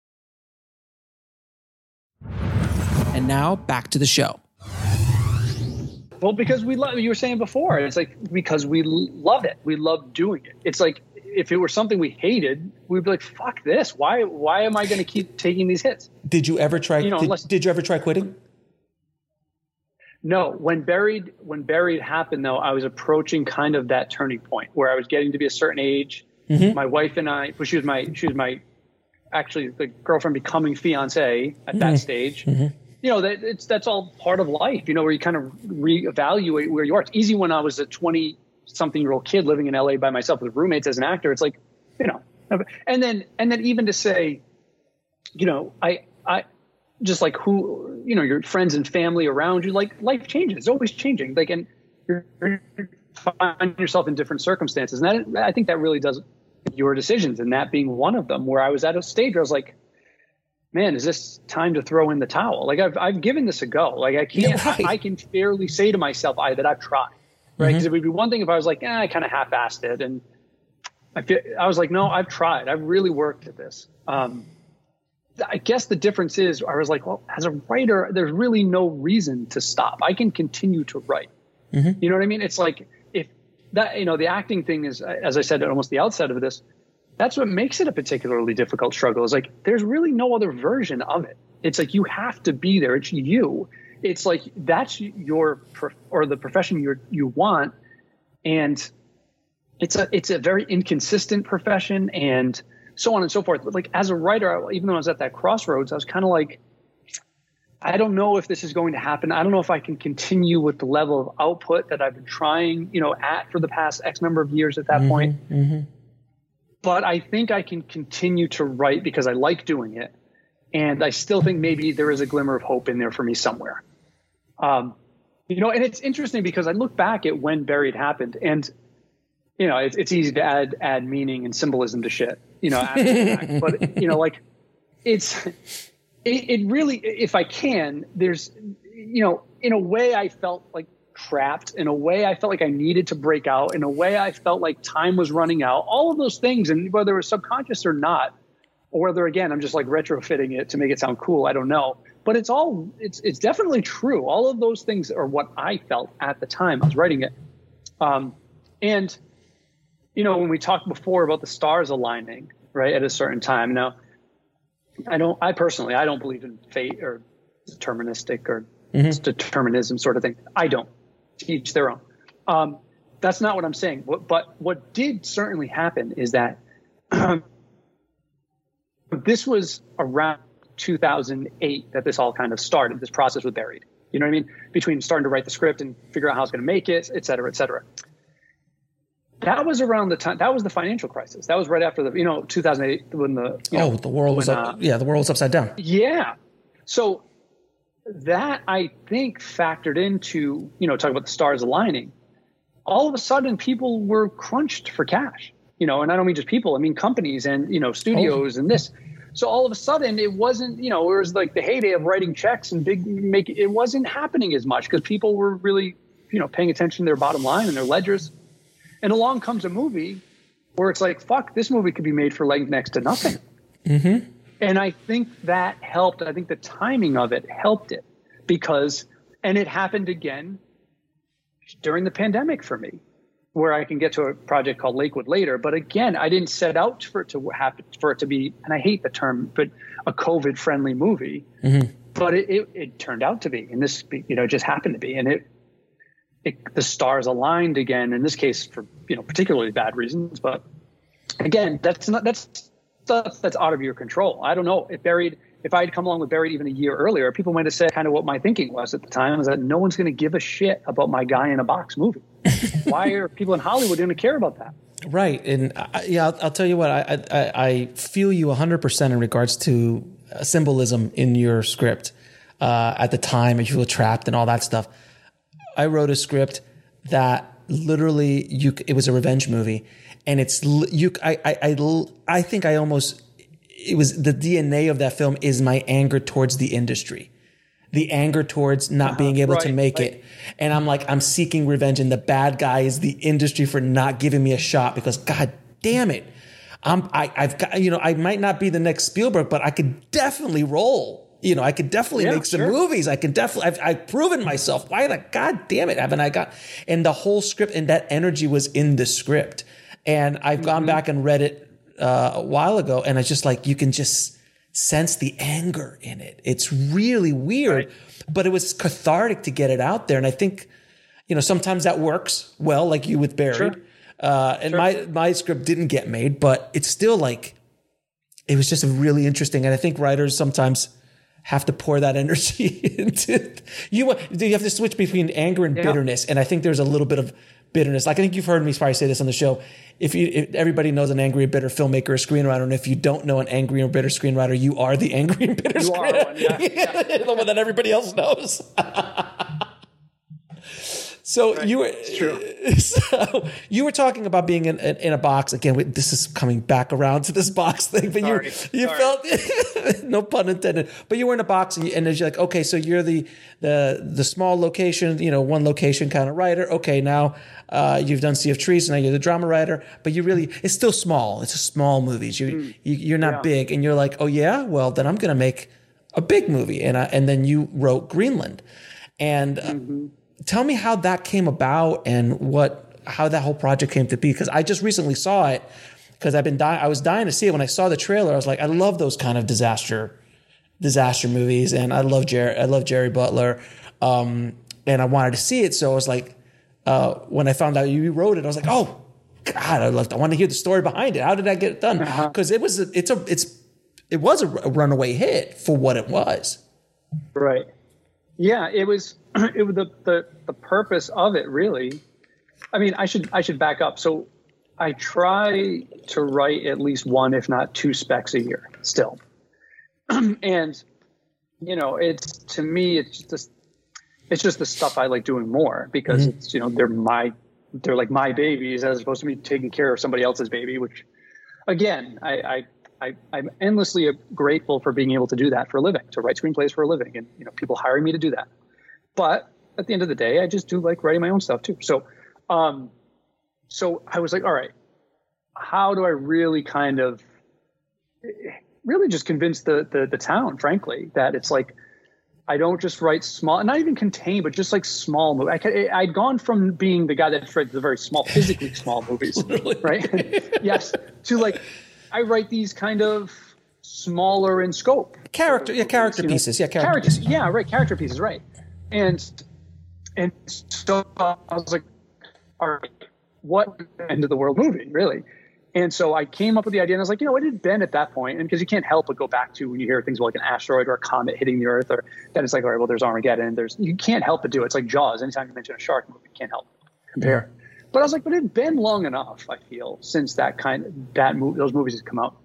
And now back to the show. Well, because we love, you were saying before, it's like, because we love it. We love doing it. It's like, if it were something we hated, we'd be like, fuck this. Why, why am I going to keep taking these hits? Did you ever try, you know, did, unless, did you ever try quitting? No, when Buried, when Buried happened though, I was approaching kind of that turning point where I was getting to be a certain age. Mm-hmm. My wife and I, well, she was my, she was my, actually the girlfriend becoming fiance at mm-hmm. that stage. Mm-hmm. You know, that it's, that's all part of life, you know, where you kind of reevaluate where you are. It's easy when I was a twenty something year old kid living in L A by myself with roommates as an actor. It's like, you know, and then, and then even to say, you know, I, I just like who, you know, your friends and family around you, like life changes. It's always changing. Like, and you're, you find yourself in different circumstances. And that, I think that really does your decisions, and that being one of them, where I was at a stage where I was like, man, is this time to throw in the towel? Like I've, I've given this a go. Like I can't, yeah, right. I, I can fairly say to myself I, that I've tried, right? Because mm-hmm. it would be one thing if I was like, eh, I kind of half-assed it. And I feel, I was like, no, I've tried. I've really worked at this. Um, I guess the difference is I was like, well, as a writer, there's really no reason to stop. I can continue to write. Mm-hmm. You know what I mean? It's like if that, you know, the acting thing is, as I said at almost the outset of this, that's what makes it a particularly difficult struggle. Is like, there's really no other version of it. It's like, you have to be there. It's you. It's like, that's your, or the profession you you want. And it's a, it's a very inconsistent profession and so on and so forth. But like, as a writer, even though I was at that crossroads, I was kind of like, I don't know if this is going to happen. I don't know if I can continue with the level of output that I've been trying, you know, at for the past X number of years at that mm-hmm, point. Mm-hmm. But I think I can continue to write because I like doing it. And I still think maybe there is a glimmer of hope in there for me somewhere. Um, you know, and it's interesting because I look back at when Buried happened, and, you know, it's, it's easy to add add meaning and symbolism to shit, you know, after the fact. But, you know, like, it's, it, it really, if I can, there's, you know, in a way I felt like trapped. In a way I felt like I needed to break out. In a way I felt like time was running out. All of those things, and whether it was subconscious or not, or whether, again, I'm just like retrofitting it to make it sound cool, I don't know. But it's all, it's it's definitely true. All of those things are what I felt at the time I was writing it. Um, and, you know, when we talked before about the stars aligning, right, at a certain time. Now, I don't, I personally, I don't believe in fate or deterministic or Mm-hmm. It's determinism sort of thing. I don't. Each their own. Um, that's not what I'm saying. What, but what did certainly happen is that um, this was around two thousand eight that this all kind of started. This process was buried. You know what I mean? Between starting to write the script and figure out how I was going to make it, et cetera, et cetera. That was around the time, that was the financial crisis. That was right after the, you know, two thousand eight when the, you oh, know, the world was when, up. uh, Yeah, the world was upside down. Yeah. So that I think factored into, you know, talking about the stars aligning. All of a sudden people were crunched for cash, you know, and I don't mean just people, I mean companies and, you know, studios oh. and this. So all of a sudden it wasn't, you know, it was like the heyday of writing checks and big make it wasn't happening as much because people were really, you know, paying attention to their bottom line and their ledgers. And along comes a movie where it's like, fuck, this movie could be made for like next to nothing. Mm-hmm. And I think that helped. I think the timing of it helped it because, and it happened again during the pandemic for me, where I can get to a project called Lakewood later. But again, I didn't set out for it to happen, for it to be, and I hate the term, but a COVID friendly movie, mm-hmm. but it, it, it turned out to be, and this, you know, just happened to be. And it, It, the stars aligned again, in this case for, you know, particularly bad reasons. But again, that's not, that's stuff that's out of your control. I don't know if Buried, if I had come along with Buried even a year earlier, people might have said kind of what my thinking was at the time is that no one's going to give a shit about my guy in a box movie. Why are people in Hollywood going to care about that? Right. And I, yeah, I'll, I'll tell you what, I, I, I feel you a hundred percent in regards to symbolism in your script, uh, at the time, and you feel trapped and all that stuff. I wrote a script that literally you, it was a revenge movie, and it's you. I, I, I, I think I almost, it was the D N A of that film is my anger towards the industry, the anger towards not uh-huh, being able right, to make right. it. And I'm like, I'm seeking revenge, and the bad guy is the industry for not giving me a shot because God damn it. I'm, I, I've got, you know, I might not be the next Spielberg, but I could definitely roll. You know, I could definitely yeah, make some sure. movies. I can definitely, I've, I've proven myself. Why the God damn it haven't I got? And the whole script and that energy was in the script. And I've mm-hmm. gone back and read it uh, a while ago, and it's just like, you can just sense the anger in it. It's really weird, right. But it was cathartic to get it out there. And I think, you know, sometimes that works well, like you with Buried. Sure. Uh, and sure. my, my script didn't get made, but it's still like, it was just really interesting. And I think writers sometimes have to pour that energy into you. You have to switch between anger and yeah. bitterness. And I think there's a little bit of bitterness. Like I think you've heard me probably say this on the show. If you, if everybody knows an angry and bitter filmmaker or screenwriter, and if you don't know an angry or bitter screenwriter, you are the angry and bitter you screenwriter. Are one, yeah. Yeah. The one that everybody else knows. So right. you were, it's true. So you were talking about being in, in, in a box again. This is coming back around to this box thing, but Sorry. you you Sorry. felt no pun intended. But you were in a box, and, you, and you're like, okay, so you're the the the small location, you know, one location kind of writer. Okay, now uh, you've done Sea of Trees, and now you're the drama writer. But you really, it's still small. It's a small movies. You, mm. you you're not yeah. big, and you're like, oh yeah, well then I'm gonna make a big movie, and I, and then you wrote Greenland, and. Mm-hmm. Uh, Tell me how that came about and what how that whole project came to be, because I just recently saw it because I've been dying. I was dying to see it. When I saw the trailer, I was like, I love those kind of disaster disaster movies, and I love Jerry. I love Jerry Butler, um, and I wanted to see it. So I was like, uh, when I found out you wrote it, I was like, oh God, I loved. I want to hear the story behind it. How did that get done? Because uh-huh. it was a, it's a it's it was a runaway hit for what it was. Right. Yeah, it was. It was the, the the purpose of it really. I mean, I should I should back up. So I try to write at least one, if not two, specs a year still. And you know, it's to me, it's just it's just the stuff I like doing more because mm-hmm. it's you know they're my they're like my babies as opposed to me taking care of somebody else's baby. Which, again, I. I I, I'm endlessly grateful for being able to do that for a living, to write screenplays for a living, and you know people hiring me to do that. But at the end of the day, I just do like writing my own stuff too. So, um, so I was like, all right, how do I really kind of, really just convince the the, the town, frankly, that it's like I don't just write small, not even contained, but just like small movies. I, I'd gone from being the guy that writes the very small, physically small movies, right? Yes, to like. I write these kind of smaller in scope. Character, yeah, character you know, pieces. Yeah, character, character pieces. Yeah, right, character pieces, right. And and so I was like, all right, what end of the world movie, really? And so I came up with the idea, and I was like, you know, it had been at that point, and because you can't help but go back to when you hear things about like an asteroid or a comet hitting the Earth, or then it's like, all right, well, there's Armageddon. There's you can't help but do it. It's like Jaws. Anytime you mention a shark movie, you can't help but compare. Yeah. But I was like, but it had been long enough, I feel, since that kind of that movie, those movies had come out.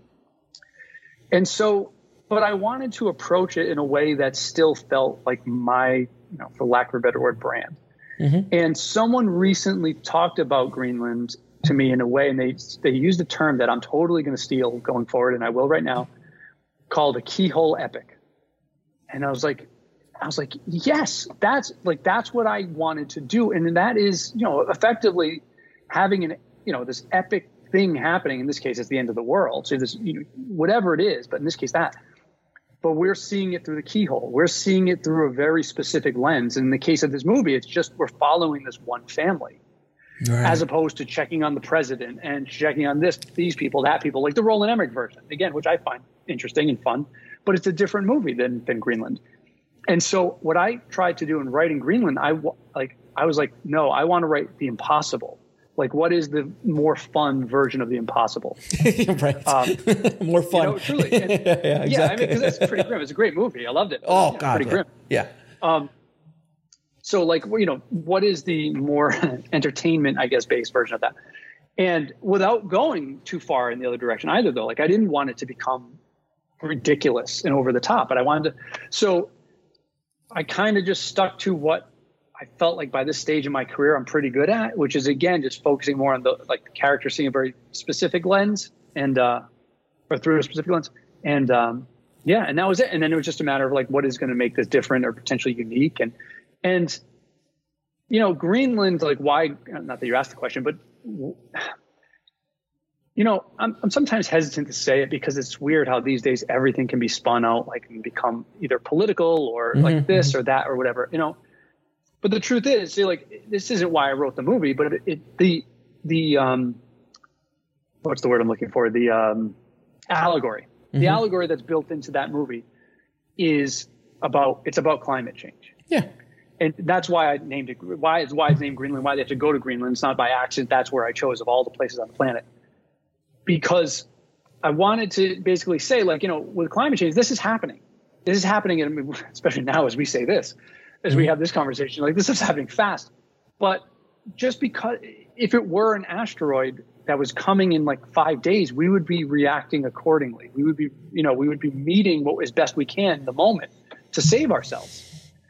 And so, but I wanted to approach it in a way that still felt like my, you know, for lack of a better word, brand. Mm-hmm. And someone recently talked about Greenland to me in a way, and they they used a term that I'm totally going to steal going forward, and I will right now, called a keyhole epic. And I was like, I was like, yes, that's like that's what I wanted to do, and that is, you know, effectively having an, you know, this epic thing happening. In this case, it's the end of the world. So this, you know, whatever it is, but in this case, that. But we're seeing it through the keyhole. We're seeing it through a very specific lens. And in the case of this movie, it's just we're following this one family. Right. As opposed to checking on the president and checking on this, these people, that people, like the Roland Emmerich version, again, which I find interesting and fun, but it's a different movie than, than Greenland. And so what I tried to do in writing Greenland, I like, I was like, no, I want to write the impossible. Like, what is the more fun version of the impossible? Right. Um, more fun. You know, truly. And, yeah, exactly. Yeah, I mean, because it's pretty grim. It's a great movie. I loved it. Oh, yeah, God. Pretty yeah. grim. Yeah. Um, So like, you know, what is the more entertainment, I guess, based version of that? And without going too far in the other direction either, though, like I didn't want it to become ridiculous and over the top, but I wanted to. So I kind of just stuck to what I felt like by this stage in my career I'm pretty good at, which is, again, just focusing more on the like the character seeing a very specific lens and uh, or through a specific lens. And um, yeah, and that was it. And then it was just a matter of like, what is going to make this different or potentially unique? And And, you know, Greenland, like why, not that you asked the question, but, you know, I'm, I'm sometimes hesitant to say it because it's weird how these days everything can be spun out, like and become either political or mm-hmm. like this or that or whatever, you know. But the truth is, see, like, this isn't why I wrote the movie, but it, it the, the, um, what's the word I'm looking for? The um, allegory. Mm-hmm. The allegory that's built into that movie is about, it's about climate change. Yeah. And that's why I named it, why it's why it's named Greenland, why they have to go to Greenland. It's not by accident. That's where I chose of all the places on the planet. Because I wanted to basically say, like, you know, with climate change, this is happening. This is happening, and especially now as we say this, as we have this conversation, like this is happening fast. But just because, if it were an asteroid that was coming in like five days, we would be reacting accordingly. We would be, you know, we would be meeting what as best we can in the moment to save ourselves.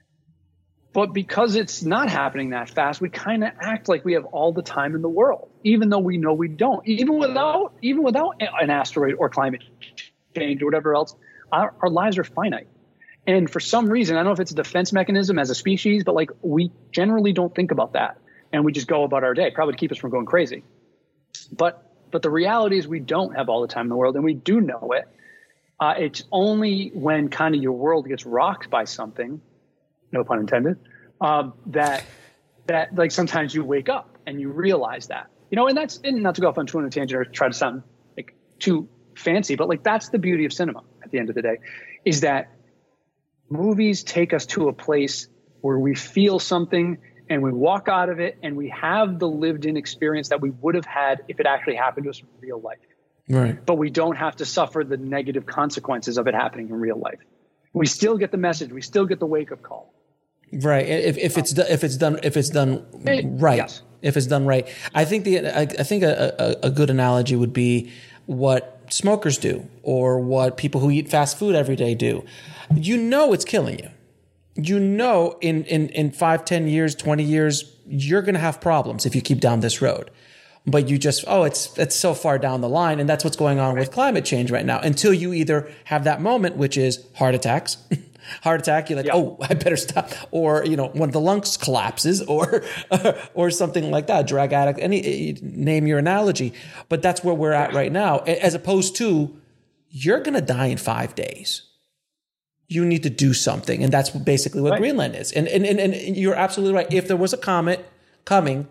But because it's not happening that fast, we kind of act like we have all the time in the world, even though we know we don't. Even without, even without an asteroid or climate change or whatever else, our, our lives are finite. And for some reason, I don't know if it's a defense mechanism as a species, but like we generally don't think about that, and we just go about our day, probably to keep us from going crazy. But but the reality is we don't have all the time in the world, and we do know it. Uh, it's only when kind of your world gets rocked by something, no pun intended, um, that, that like sometimes you wake up and you realize that, you know, and that's, and not to go off on too on a tangent or try to sound like too fancy, but like, that's the beauty of cinema at the end of the day, is that movies take us to a place where we feel something and we walk out of it and we have the lived in experience that we would have had if it actually happened to us in real life. Right. But we don't have to suffer the negative consequences of it happening in real life. We still get the message. We still get the wake up call. Right. If if it's if it's done if it's done right. Yes. If it's done right. I think the I, I think a, a, a good analogy would be what smokers do or what people who eat fast food every day do. You know it's killing you. You know in in in five, ten years, twenty years, you're gonna have problems if you keep down this road. But you just, oh, it's it's so far down the line. And that's what's going on with climate change right now. Until you either have that moment, which is heart attacks. Heart attack, you're like, yeah. oh, I better stop. Or, you know, when the lungs collapses or or something like that, drug addict, any name your analogy. But that's where we're at right now. As opposed to, you're going to die in five days. You need to do something. And that's basically what right. Greenland is. And, and, and, and you're absolutely right. If there was a comet coming,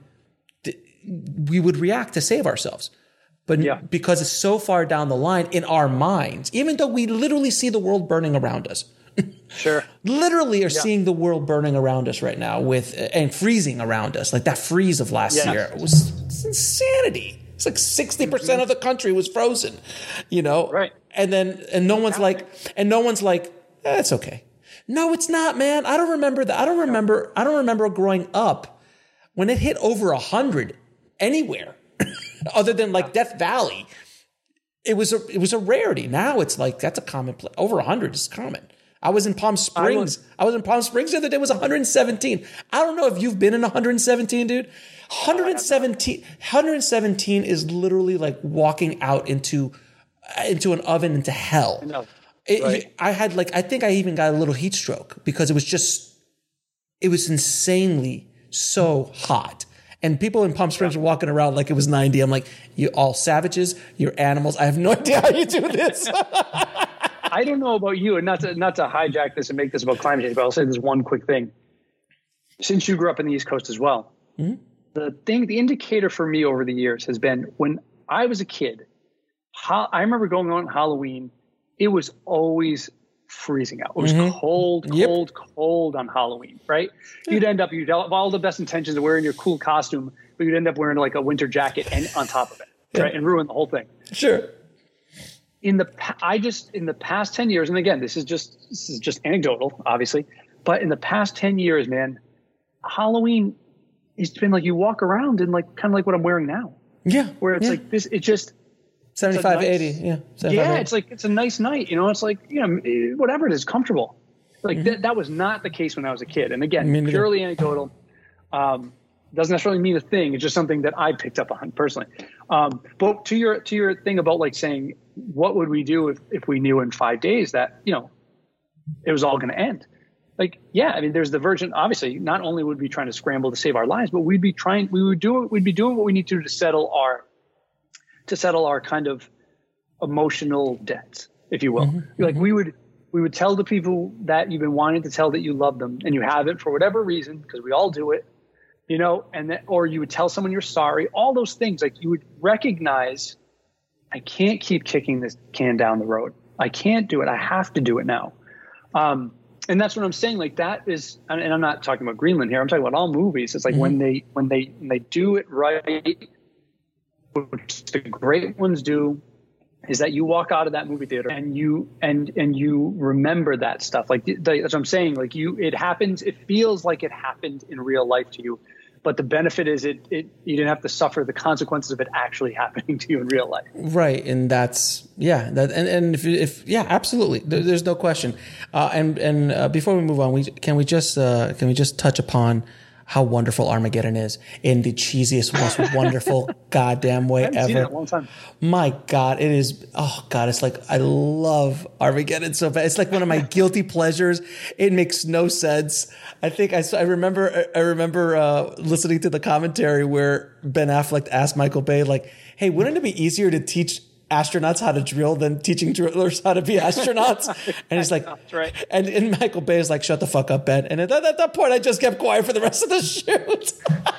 we would react to save ourselves. But yeah. because it's so far down the line in our minds, even though we literally see the world burning around us, Sure. Literally are Yeah. seeing the world burning around us right now with and freezing around us. Like that freeze of last Yeah. year was it's insanity. It's like sixty percent of the country was frozen, you know? Right. And then, and no one's like, and no one's like, eh, it's okay. No, it's not, man. I don't remember that. I don't remember, I don't remember growing up when it hit over a hundred anywhere other than like Death Valley. It was a, it was a rarity. Now it's like, that's a common place. Over a hundred is common. I was in Palm Springs. I was, I was in Palm Springs the other day. It was one hundred seventeen. I don't know if you've been in one hundred seventeen, dude. one hundred seventeen, one hundred seventeen is literally like walking out into into an oven into hell. No, it, right. I had like I think I even got a little heat stroke because it was just it was insanely so hot. And people in Palm Springs were walking around like it was ninety. I'm like, you all savages, you're animals. I have no idea how you do this. I don't know about you, and not to not to hijack this and make this about climate change, but I'll say this one quick thing. Since you grew up in the East Coast as well, mm-hmm. the thing, the indicator for me over the years has been when I was a kid. Ho- I remember going on Halloween. It was always freezing out. It was mm-hmm. cold, cold, yep. cold on Halloween, right? Yeah. You'd end up, you'd have all the best intentions of wearing your cool costume, but you'd end up wearing like a winter jacket and on top of it, yeah. right? And ruin the whole thing. Sure. In the, I just, in the past ten years, and again, this is just, this is just anecdotal, obviously, but in the past ten years, man, Halloween, it's been like you walk around in like, kind of like what I'm wearing now. Yeah. Where it's yeah. like this, it just, seventy-five, nice, eighty. Yeah. Yeah. It's like, it's a nice night, you know, it's like, you know, whatever it is, comfortable. Like mm-hmm. th- that was not the case when I was a kid. And again, purely anecdotal, um, doesn't necessarily mean a thing. It's just something that I picked up on personally. Um, but to your, to your thing about like saying, what would we do if, if we knew in five days that, you know, it was all going to end? Like, yeah, I mean, there's the version, obviously, not only would we be trying to scramble to save our lives, but we'd be trying, we would do, we'd be doing what we need to do to settle our, to settle our kind of emotional debts, if you will. Mm-hmm. Like we would, we would tell the people that you've been wanting to tell that you love them and you haven't for whatever reason, because we all do it, you know, and that, or you would tell someone you're sorry, all those things. Like you would recognize, I can't keep kicking this can down the road. I can't do it. I have to do it now. Um, and that's what I'm saying. Like that is, and I'm not talking about Greenland here. I'm talking about all movies. It's like mm-hmm. when they, when they, when they do it right, which the great ones do, is that you walk out of that movie theater and you, and, and you remember that stuff. Like the, that's what I'm saying. Like you, it happens. It feels like it happened in real life to you. But the benefit is it, it you didn't have to suffer the consequences of it actually happening to you in real life. Right. And that's, yeah. That, and, and if, if, yeah, absolutely. There, there's no question. Uh, and, and, uh, before we move on, we, can we just, uh, can we just touch upon how wonderful Armageddon is in the cheesiest, most wonderful goddamn way I haven't ever. seen it in a long time. My God, it is. Oh God, it's like I love Armageddon so bad. It's like one of my guilty pleasures. It makes no sense. I think I, I remember I remember uh, listening to the commentary where Ben Affleck asked Michael Bay, like, "Hey, wouldn't it be easier to teach astronauts how to drill than teaching drillers how to be astronauts?" And he's like, That's right. And, and Michael Bay is like, "Shut the fuck up, Ben." And at that, at that point, I just kept quiet for the rest of the shoot.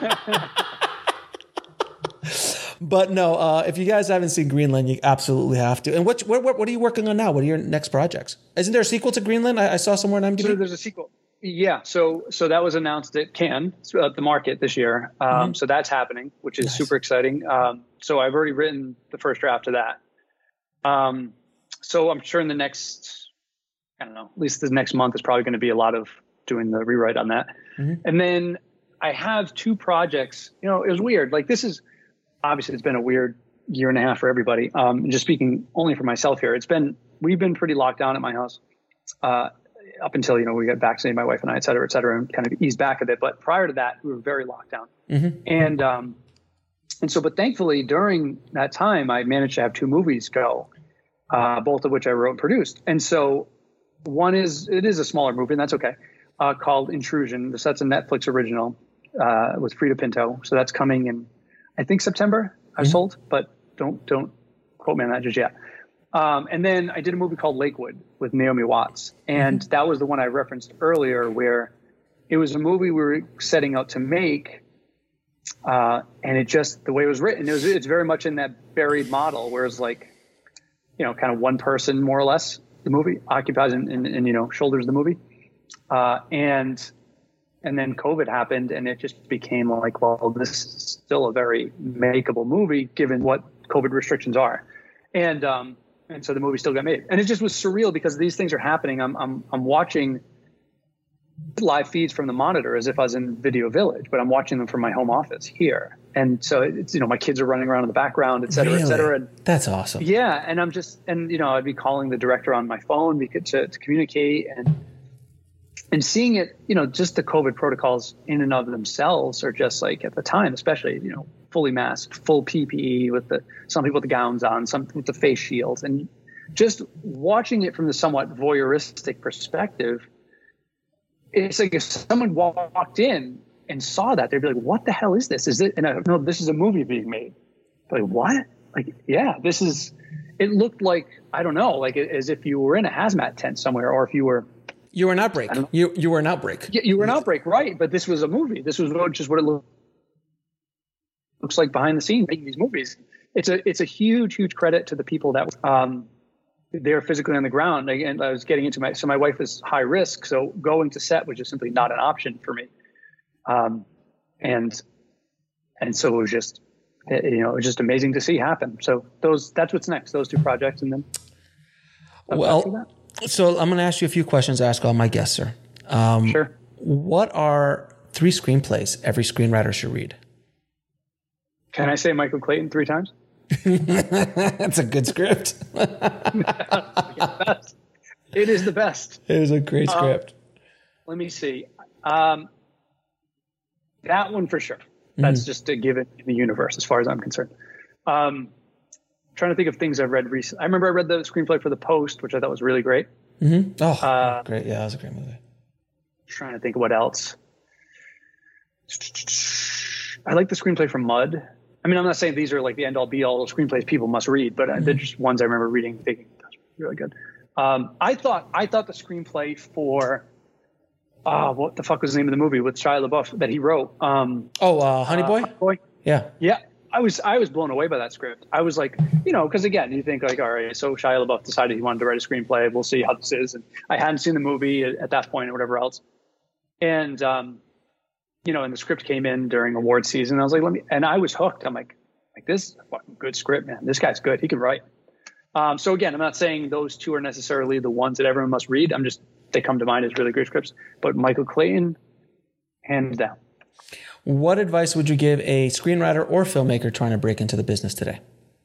But no, uh, if you guys haven't seen Greenland, you absolutely have to. And what what what are you working on now? What are your next projects? Isn't there a sequel to Greenland? I, I saw somewhere on I M D B. So there's a sequel. Yeah. So so that was announced at Cannes, at the market this year. Um, mm-hmm. So that's happening, which is nice. Super exciting. Um, so I've already written the first draft of that. Um, so I'm sure in the next, I don't know, at least the next month is probably going to be a lot of doing the rewrite on that. Mm-hmm. And then I have two projects. You know, it was weird. Like this is, obviously it's been a weird year and a half for everybody. Um, and just speaking only for myself here, it's been, we've been pretty locked down at my house, uh, up until, you know, we got vaccinated, my wife and I, et cetera, et cetera, and kind of eased back a bit. But prior to that, we were very locked down. Mm-hmm. And, um, and so, but thankfully during that time, I managed to have two movies go, uh, both of which I wrote and produced. And so one is, it is a smaller movie, and that's okay, uh, called Intrusion. So that's a Netflix original, uh, with Frida Pinto. So that's coming in, I think September, I was mm-hmm. told, but don't, don't quote me on that just yet. Um, and then I did a movie called Lakewood with Naomi Watts. And mm-hmm. that was the one I referenced earlier, where it was a movie we were setting out to make. Uh, and it just, the way it was written, it was, it's very much in that buried model, where it's like, you know, kind of one person more or less the movie, occupies and, and, and you know, shoulders the movie. Uh, and and then COVID happened, and it just became like, well, this is still a very makeable movie given what COVID restrictions are. And um, and so the movie still got made. And it just was surreal because these things are happening. I'm I'm I'm watching live feeds from the monitor as if I was in Video Village, but I'm watching them from my home office here. And so it's, you know, my kids are running around in the background, et cetera, really? et cetera. And that's awesome. Yeah. And I'm just, and, you know, I'd be calling the director on my phone because to, to communicate and, and seeing it, you know, just the COVID protocols in and of themselves are just like at the time, especially, you know, fully masked, full P P E with the, some people with the gowns on, some with the face shields, and just watching it from the somewhat voyeuristic perspective. It's like if someone walked in and saw that, they'd be like, what the hell is this? Is it? And I no, this is a movie being made. Like, what? Like, yeah, this is, it looked like, I don't know, like as if you were in a hazmat tent somewhere, or if you were. You were an outbreak. You you were an outbreak. Yeah, you were an outbreak, right. But this was a movie. This was just what it looked, looks like behind the scenes making these movies. It's a, it's a huge, huge credit to the people that, um, they're physically on the ground. Again, I was getting into my, so my wife is high risk. So going to set was just simply not an option for me. Um, and, and so it was just, you know, it was just amazing to see happen. So those, that's what's next, those two projects. And then. Well, so I'm going to ask you a few questions I ask all my guests, sir. Um, sure. What are three screenplays every screenwriter should read? Can I say Michael Clayton three times? That's a good script. It is the best. It is a great script. Um, let me see. Um, that one for sure. That's mm-hmm. just a given in the universe as far as I'm concerned. Um, trying to think of things I've read recently. I remember I read the screenplay for The Post, which I thought was really great. Mm-hmm. Oh, uh, great. Yeah, that was a great movie. Trying to think of what else. I like the screenplay for Mud. I mean, I'm not saying these are like the end all be all screenplays people must read, but mm-hmm. they're just ones I remember reading, thinking that's really good. Um, I thought, I thought the screenplay for, uh, what the fuck was the name of the movie with Shia LaBeouf that he wrote? Um, oh, uh, Honey Boy? Uh, Honey Boy? Yeah. Yeah. I was, I was blown away by that script. I was like, you know, cause again, you think like, all right, so Shia LaBeouf decided he wanted to write a screenplay. We'll see how this is. And I hadn't seen the movie at, at that point or whatever else. And, um, you know, and the script came in during award season. I was like, let me, and I was hooked. I'm like, like this is a fucking good script, man. This guy's good. He can write. Um, so again, I'm not saying those two are necessarily the ones that everyone must read. I'm just, they come to mind as really great scripts, but Michael Clayton, hands down. What advice would you give a screenwriter or filmmaker trying to break into the business today?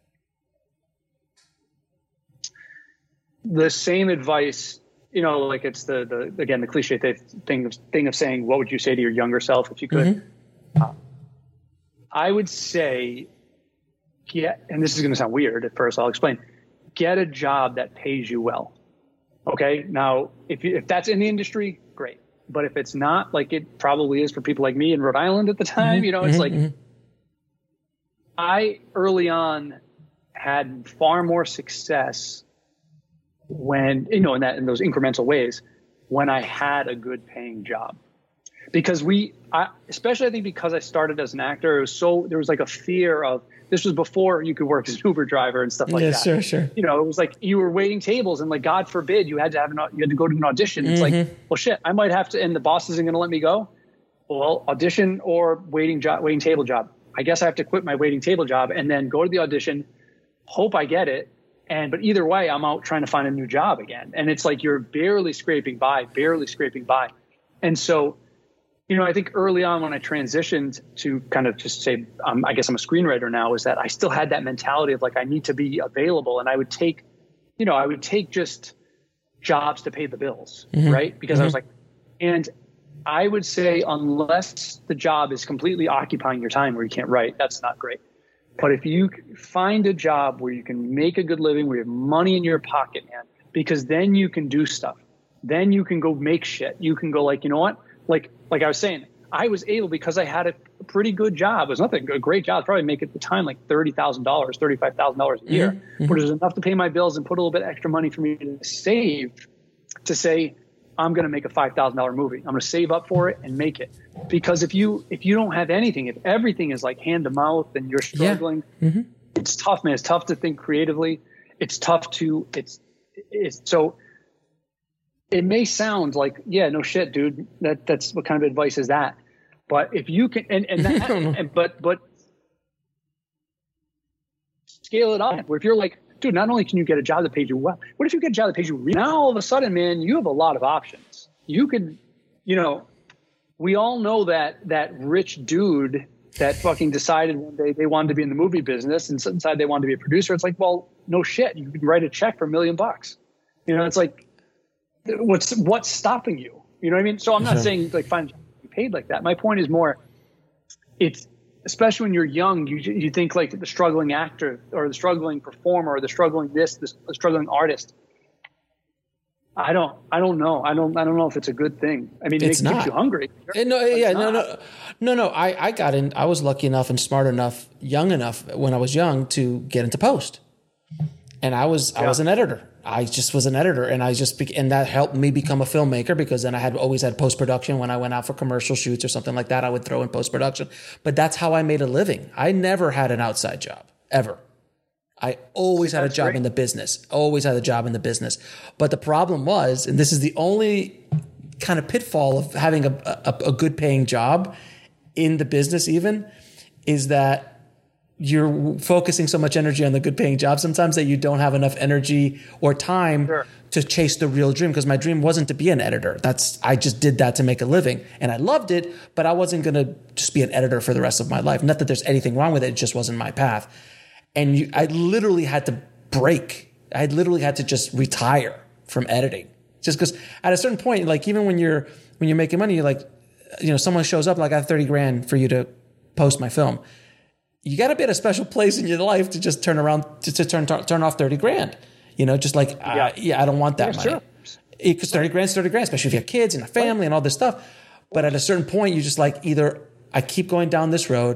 The same advice, you know, like it's the, the again, the cliche thing of, thing of saying, what would you say to your younger self if you could? Mm-hmm. Uh, I would say, get, and this is going to sound weird at first, I'll explain, get a job that pays you well. Okay. Now, if you, if that's in the industry, great. But if it's not, like it probably is for people like me in Rhode Island at the time, mm-hmm. you know, it's mm-hmm. like, I early on had far more success when, you know, in that, in those incremental ways, when I had a good paying job. Because we, I, especially I think because I started as an actor, it was so, there was like a fear of, this was before you could work as an Uber driver and stuff like yeah, that. Sure, sure. You know, it was like you were waiting tables and like, God forbid you had to have an, you had to go to an audition. It's mm-hmm. like, well, shit, I might have to, and the boss isn't going to let me go. Well, audition or waiting job, waiting table job. I guess I have to quit my waiting table job and then go to the audition, hope I get it. And, but either way, I'm out trying to find a new job again. And it's like, you're barely scraping by, barely scraping by. And so, you know, I think early on when I transitioned to kind of just say, um, I guess I'm a screenwriter now, is that I still had that mentality of like, I need to be available. And I would take, you know, I would take just jobs to pay the bills, mm-hmm. right? Because mm-hmm. I was like, and I would say unless the job is completely occupying your time where you can't write, that's not great. But if you find a job where you can make a good living, where you have money in your pocket, man, because then you can do stuff. Then you can go make shit. You can go like, you know what? Like, like I was saying, I was able, because I had a pretty good job. It was nothing, a great job. I'd probably make at the time like thirty thousand dollars, thirty-five thousand dollars a year, mm-hmm. but it was enough to pay my bills and put a little bit extra money for me to save, to say, I'm going to make a five thousand dollars movie. I'm going to save up for it and make it. Because if you, if you don't have anything, if everything is like hand to mouth and you're struggling, yeah. mm-hmm. it's tough, man. It's tough to think creatively. It's tough to, it's, it's so it may sound like, yeah, no shit, dude. That that's what kind of advice is that? But if you can, and, and that, and, but, but scale it up where if you're like, dude, not only can you get a job that pays you well, what if you get a job that pays you really? Now all of a sudden, man, you have a lot of options. You could, you know, we all know that, that rich dude that fucking decided one day they wanted to be in the movie business and decided they wanted to be a producer. It's like, well, no shit. You can write a check for a million bucks. You know, it's like, what's, what's stopping you? You know what I mean? So I'm not saying like find a job to be paid like that. My point is more, it's, especially when you're young, you you think like the struggling actor or the struggling performer or the struggling this, this the struggling artist. I don't, I don't know. I don't, I don't know if it's a good thing. I mean, it's it not. keeps you hungry. It, no, yeah, no, no, no, no. I, I got in, I was lucky enough and smart enough, young enough when I was young to get into post. And I was, yeah. I was an editor. I just was an editor, and I just, be, and that helped me become a filmmaker because then I had always had post-production. When I went out for commercial shoots or something like that, I would throw in post-production, but that's how I made a living. I never had an outside job ever. I always had a job in the business, always had a job in the business. But the problem was, and this is the only kind of pitfall of having a, a, a good paying job in the business even, is that you're focusing so much energy on the good paying job sometimes that you don't have enough energy or time sure. to chase the real dream. Because my dream wasn't to be an editor. That's, I just did that to make a living and I loved it, but I wasn't going to just be an editor for the rest of my life. Not that there's anything wrong with it. It just wasn't my path. And you, I literally had to break. I literally had to just retire from editing just because at a certain point, like even when you're, when you're making money, you're like, you know, someone shows up like I have thirty grand for you to post my film. You got to be at a special place in your life to just turn around to, to turn turn off thirty grand. You know, just like yeah, uh, yeah I don't want that yeah, money because sure. thirty grand is thirty grand, especially if you have kids and a family and all this stuff. But at a certain point, you just like either I keep going down this road,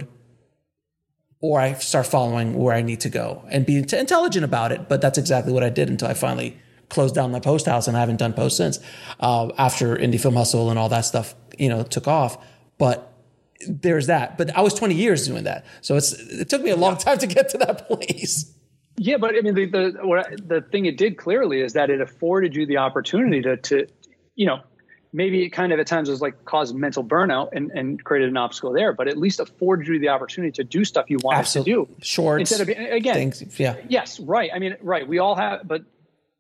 or I start following where I need to go and be intelligent about it. But that's exactly what I did until I finally closed down my post house, and I haven't done post since. Uh, after Indie Film Hustle and all that stuff, you know, took off, but. There's that, but I was twenty years doing that. So it's, it took me a long time to get to that place. Yeah. But I mean, the, the, what I, the thing it did clearly is that it afforded you the opportunity to, to, you know, maybe it kind of at times was like caused mental burnout and, and created an obstacle there, but at least afforded you the opportunity to do stuff you wanted Absolutely. to do. Shorts. Instead of, again, things, yeah. Yes. Right. I mean, right. We all have, but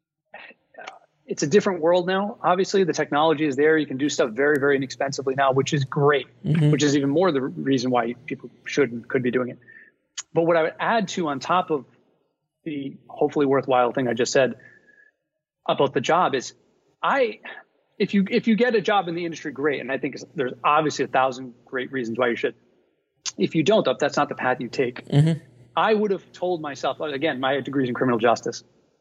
it's a different world now. Obviously, the technology is there. You can do stuff very, very inexpensively now, which is great, mm-hmm. which is even more the reason why people should and could be doing it. But what I would add to on top of the hopefully worthwhile thing I just said about the job is I, if you, if you get a job in the industry, great. And I think there's obviously a thousand great reasons why you should. If you don't, if that's not the path you take, mm-hmm. I would have told myself, again, my degree's in criminal justice.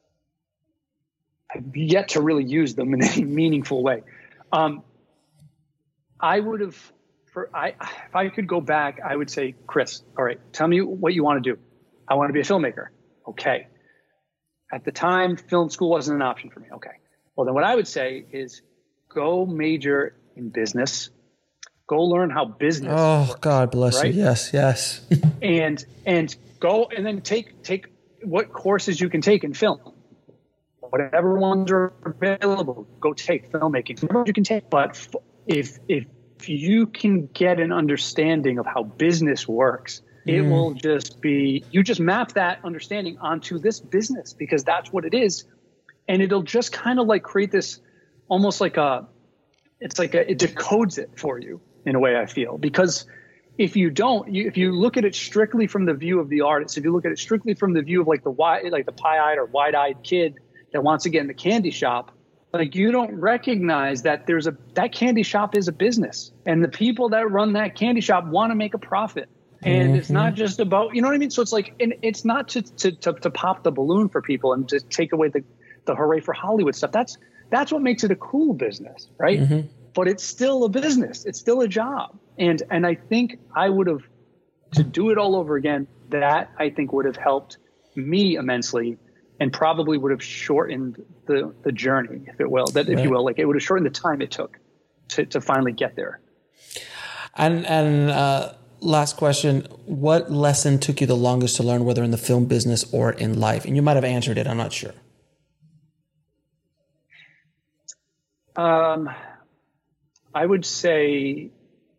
I've yet to really use them in any meaningful way. Um, I would have, for I, if I could go back, I would say, Chris, all right, tell me what you want to do. I want to be a filmmaker. Okay. At the time, film school wasn't an option for me. Okay. Well, then what I would say is go major in business. Go learn how business Oh, works, God bless right? you. Yes, yes. and and go and then take take what courses you can take in film. Whatever ones are available, go take filmmaking. Whatever you can take. But if if you can get an understanding of how business works, mm. it will just be, you just map that understanding onto this business because that's what it is. And it'll just kind of like create this almost like a, it's like a, it decodes it for you in a way I feel. Because if you don't, you, if you look at it strictly from the view of the artist, if you look at it strictly from the view of like the wide, like the pie-eyed or wide-eyed kid that wants to get in the candy shop, like you don't recognize that there's a, that candy shop is a business and the people that run that candy shop want to make a profit. And mm-hmm. it's not just about, you know what I mean? So it's like, and it's not to, to, to, to pop the balloon for people and to take away the, the hooray for Hollywood stuff. That's, that's what makes it a cool business. Right. Mm-hmm. But it's still a business. It's still a job. And, and I think I would have, to do it all over again, that I think would have helped me immensely. And probably would have shortened the, the journey, if it will, that if right. you will, like it would have shortened the time it took to, to finally get there. And and uh, last question: what lesson took you the longest to learn, whether in the film business or in life? And you might have answered it. I'm not sure. Um, I would say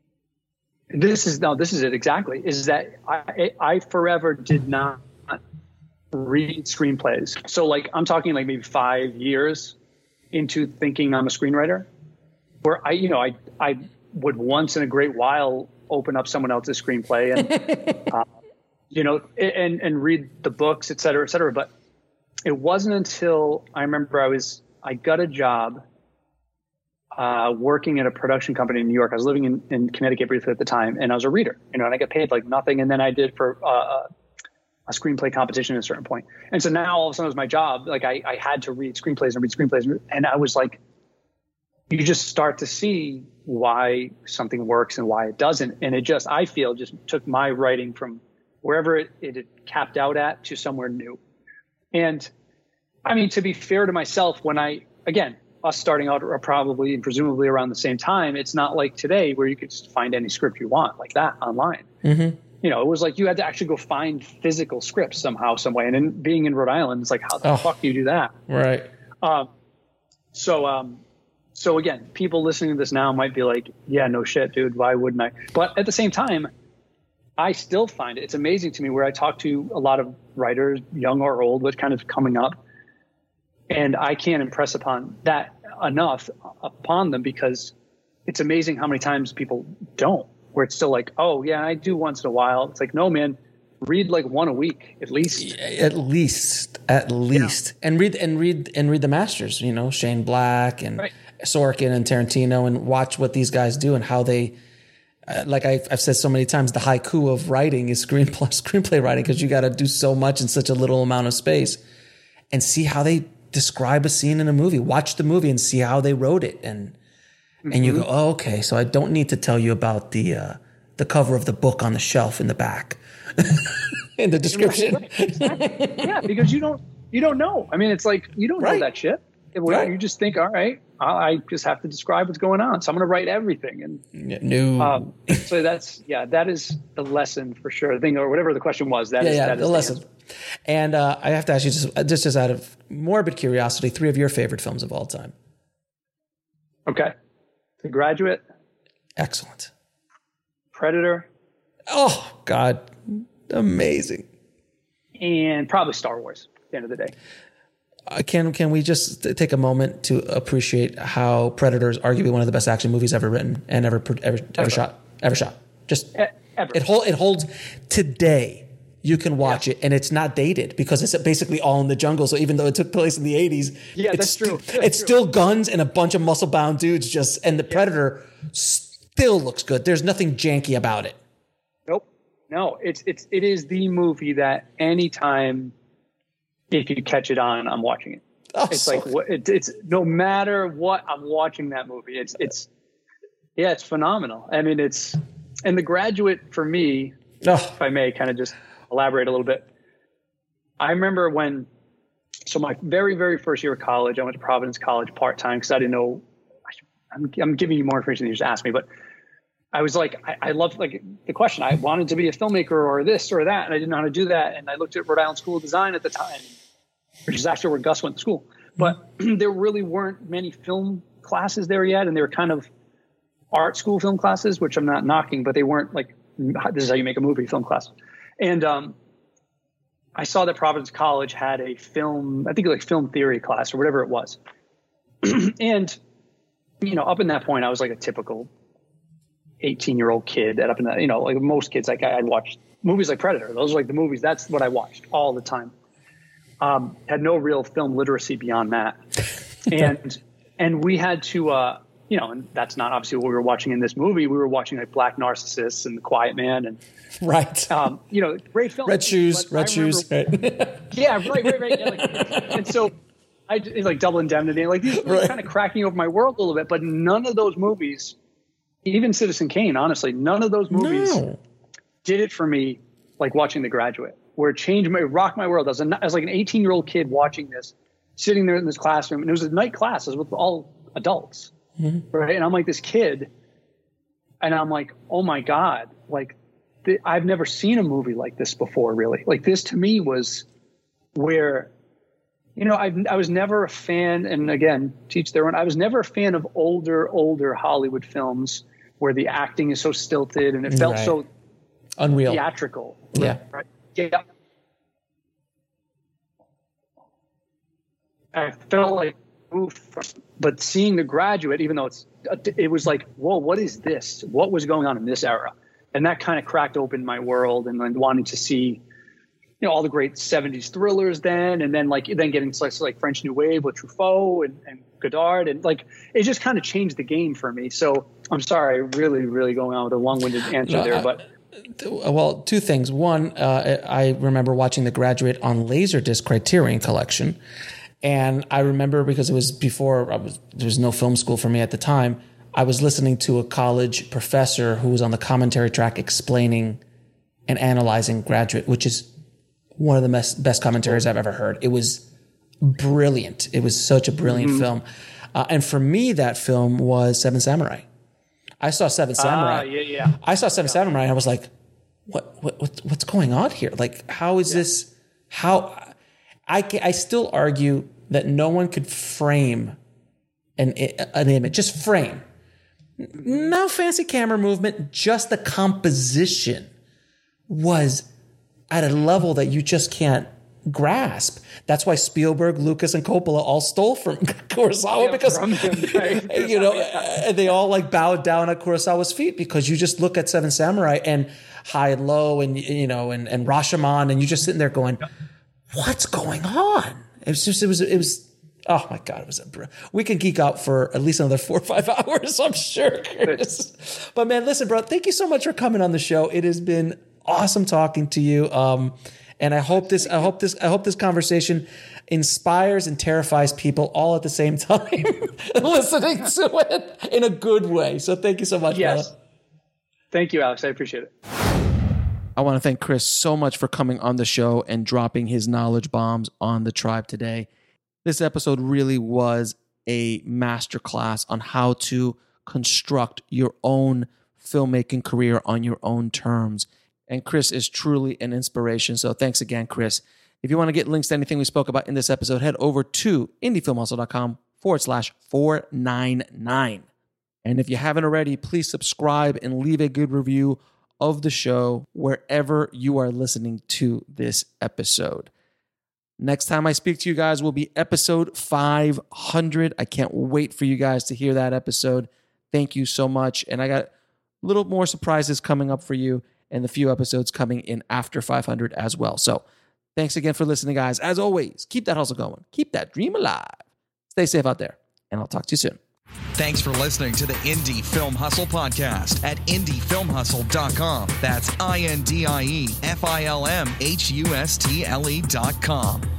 this is no, this is it exactly. Is that I I forever did not read screenplays. So like I'm talking like maybe five years into thinking I'm a screenwriter, where I you know I I would once in a great while open up someone else's screenplay and uh, you know and and read the books, et cetera, et cetera. But it wasn't until I remember I was I got a job uh, working at a production company in New York. I was living in, in Connecticut briefly at the time, and I was a reader, you know, and I got paid like nothing. And then I did for uh, a screenplay competition at a certain point. And so now all of a sudden it was my job. Like I, I had to read screenplays and read screenplays. And I was like, you just start to see why something works and why it doesn't. And it just, I feel just took my writing from wherever it, it had capped out at to somewhere new. And I mean, to be fair to myself, when I, again, us starting out probably and presumably around the same time, it's not like today where you could just find any script you want like that online. Mm-hmm. You know, it was like you had to actually go find physical scripts somehow, some way. And in, being in Rhode Island, it's like, how the oh, fuck do you do that? Right. Um, so, um, so again, people listening to this now might be like, yeah, no shit, dude. Why wouldn't I? But at the same time, I still find it, it's amazing to me where I talk to a lot of writers, young or old, what's kind of coming up. And I can't impress upon that enough upon them, because it's amazing how many times people don't, where it's still like, oh yeah, I do once in a while. It's like, no, man, read like one a week at least. At least, at least, yeah. and read and read and read the masters. You know, Shane Black and right. Sorkin and Tarantino, and watch what these guys do and how they. Uh, like I've, I've said so many times, the haiku of writing is screenplay screenplay writing, because you got to do so much in such a little amount of space, and see how they describe a scene in a movie. Watch the movie and see how they wrote it, and mm-hmm. and you go, oh, okay, so I don't need to tell you about the uh, the cover of the book on the shelf in the back, in the description. Right, exactly. Yeah, because you don't you don't know. I mean, it's like you don't right. know that shit. Right. You just think, all right, I just have to describe what's going on, so I'm going to write everything. And no, um, so that's yeah, that is the lesson for sure. The thing, or whatever the question was, that yeah, is yeah, that the is lesson. The and uh, I have to ask you, just just as out of morbid curiosity, three of your favorite films of all time. Okay, The Graduate. Excellent. Predator. Oh God, amazing. And probably Star Wars. At the end of the day. Uh, can can we just take a moment to appreciate how Predator is arguably one of the best action movies ever written and ever ever ever, ever shot ever shot. Just e- ever. It hold, it holds today. You can watch yeah. it and it's not dated because it's basically all in the jungle. So even though it took place in the eighties, yeah, it's that's true. St- that's it's true. still guns and a bunch of muscle bound dudes. Just and the yeah. Predator still looks good. There's nothing janky about it. Nope. No, it's it's it is the movie that anytime. If you catch it on, I'm watching it. Oh, it's so like what it, it's no matter what, I'm watching that movie. It's it's yeah, it's phenomenal. I mean, it's and The Graduate for me, oh. if I may, kind of just elaborate a little bit. I remember when, so my very very first year of college, I went to Providence College part time because I didn't know. I'm, I'm giving you more information than you just asked me, but I was like, I, I loved like the question. I wanted to be a filmmaker or this or that, and I didn't know how to do that. And I looked at Rhode Island School of Design at the time, which is actually where Gus went to school. But there really weren't many film classes there yet, and they were kind of art school film classes, which I'm not knocking, but they weren't like, this is how you make a movie film class. And um, I saw that Providence College had a film, I think like film theory class or whatever it was. And, you know, up in that point, I was like a typical eighteen year old kid that up in that, you know, like most kids, like I'd watch movies like Predator. Those are like the movies. That's what I watched all the time. Um, had no real film literacy beyond that. And, and we had to, uh, you know, and that's not obviously what we were watching in this movie. We were watching like Black Narcissus and The Quiet Man and, right. Um, you know, great film. Red Shoes, Red Shoes. Right. Yeah, right, right, right. Yeah, like, and so I it's like Double Indemnity. Like these were right. kind of cracking over my world a little bit, but none of those movies, even Citizen Kane, honestly, none of those movies no. did it for me like watching The Graduate, where it changed my, rocked my world. I was, a, I was like an eighteen year old kid watching this, sitting there in this classroom, and it was a night class. It was with all adults, mm-hmm. right? And I'm like this kid, and I'm like, oh my God, like th- I've never seen a movie like this before, really. Like this to me was where, You know, I I was never a fan, and again, teach their own. I was never a fan of older, older Hollywood films where the acting is so stilted and it felt Right. so Unreal. theatrical. Yeah. Right? Yeah. I felt like, oof. But seeing The Graduate, even though it's, it was like, whoa, what is this? What was going on in this era? And that kind of cracked open my world, and then wanting to see, you know, all the great seventies thrillers then, and then like then getting to like, like French New Wave with Truffaut and, and Godard, and like it just kind of changed the game for me. So I'm sorry, really, really going on with a long-winded answer No, there, I- but Well, two things. One, uh, I remember watching The Graduate on Laserdisc Criterion Collection. And I remember, because it was before I was, there was no film school for me at the time, I was listening to a college professor who was on the commentary track explaining and analyzing Graduate, which is one of the best, best commentaries I've ever heard. It was brilliant. It was such a brilliant Mm-hmm. film. Uh, and for me, that film was Seven Samurai. I saw Seven Samurai. Ah, yeah, yeah. I saw Seven Samurai and I was like, what, what, what what's going on here? Like, how is this, how, I, ca- I still argue that no one could frame an, an image, just frame. No fancy camera movement, just the composition was at a level that you just can't grasp. That's why Spielberg, Lucas, and Coppola all stole from Kurosawa, Yeah, because from him, right? you know, uh, they all like bowed down at Kurosawa's feet, because you just look at Seven Samurai and High and Low, and you know, and and Rashomon, and you're just sitting there going, "What's going on?" It was just, it was, it was. Oh my God, it was a. Br- we can geek out for at least another four or five hours, I'm sure, Chris. But man, listen, bro, thank you so much for coming on the show. It has been awesome talking to you. Um, and I hope this, I hope this, I hope this conversation inspires and terrifies people all at the same time, listening to it in a good way. So thank you so much, Yes. brother. Thank you, Alex. I appreciate it. I want to thank Chris so much for coming on the show and dropping his knowledge bombs on the tribe today. This episode really was a masterclass on how to construct your own filmmaking career on your own terms. And Chris is truly an inspiration. So thanks again, Chris. If you want to get links to anything we spoke about in this episode, head over to indiefilmhustle.com forward slash 499. And if you haven't already, please subscribe and leave a good review of the show wherever you are listening to this episode. Next time I speak to you guys will be episode five hundred. I can't wait for you guys to hear that episode. Thank you so much. And I got a little more surprises coming up for you, and a few episodes coming in after five hundred as well. So thanks again for listening, guys. As always, keep that hustle going. Keep that dream alive. Stay safe out there, and I'll talk to you soon. Thanks for listening to the Indie Film Hustle podcast at indie film hustle dot com. That's I N D I E F I L M H U S T L E dot com.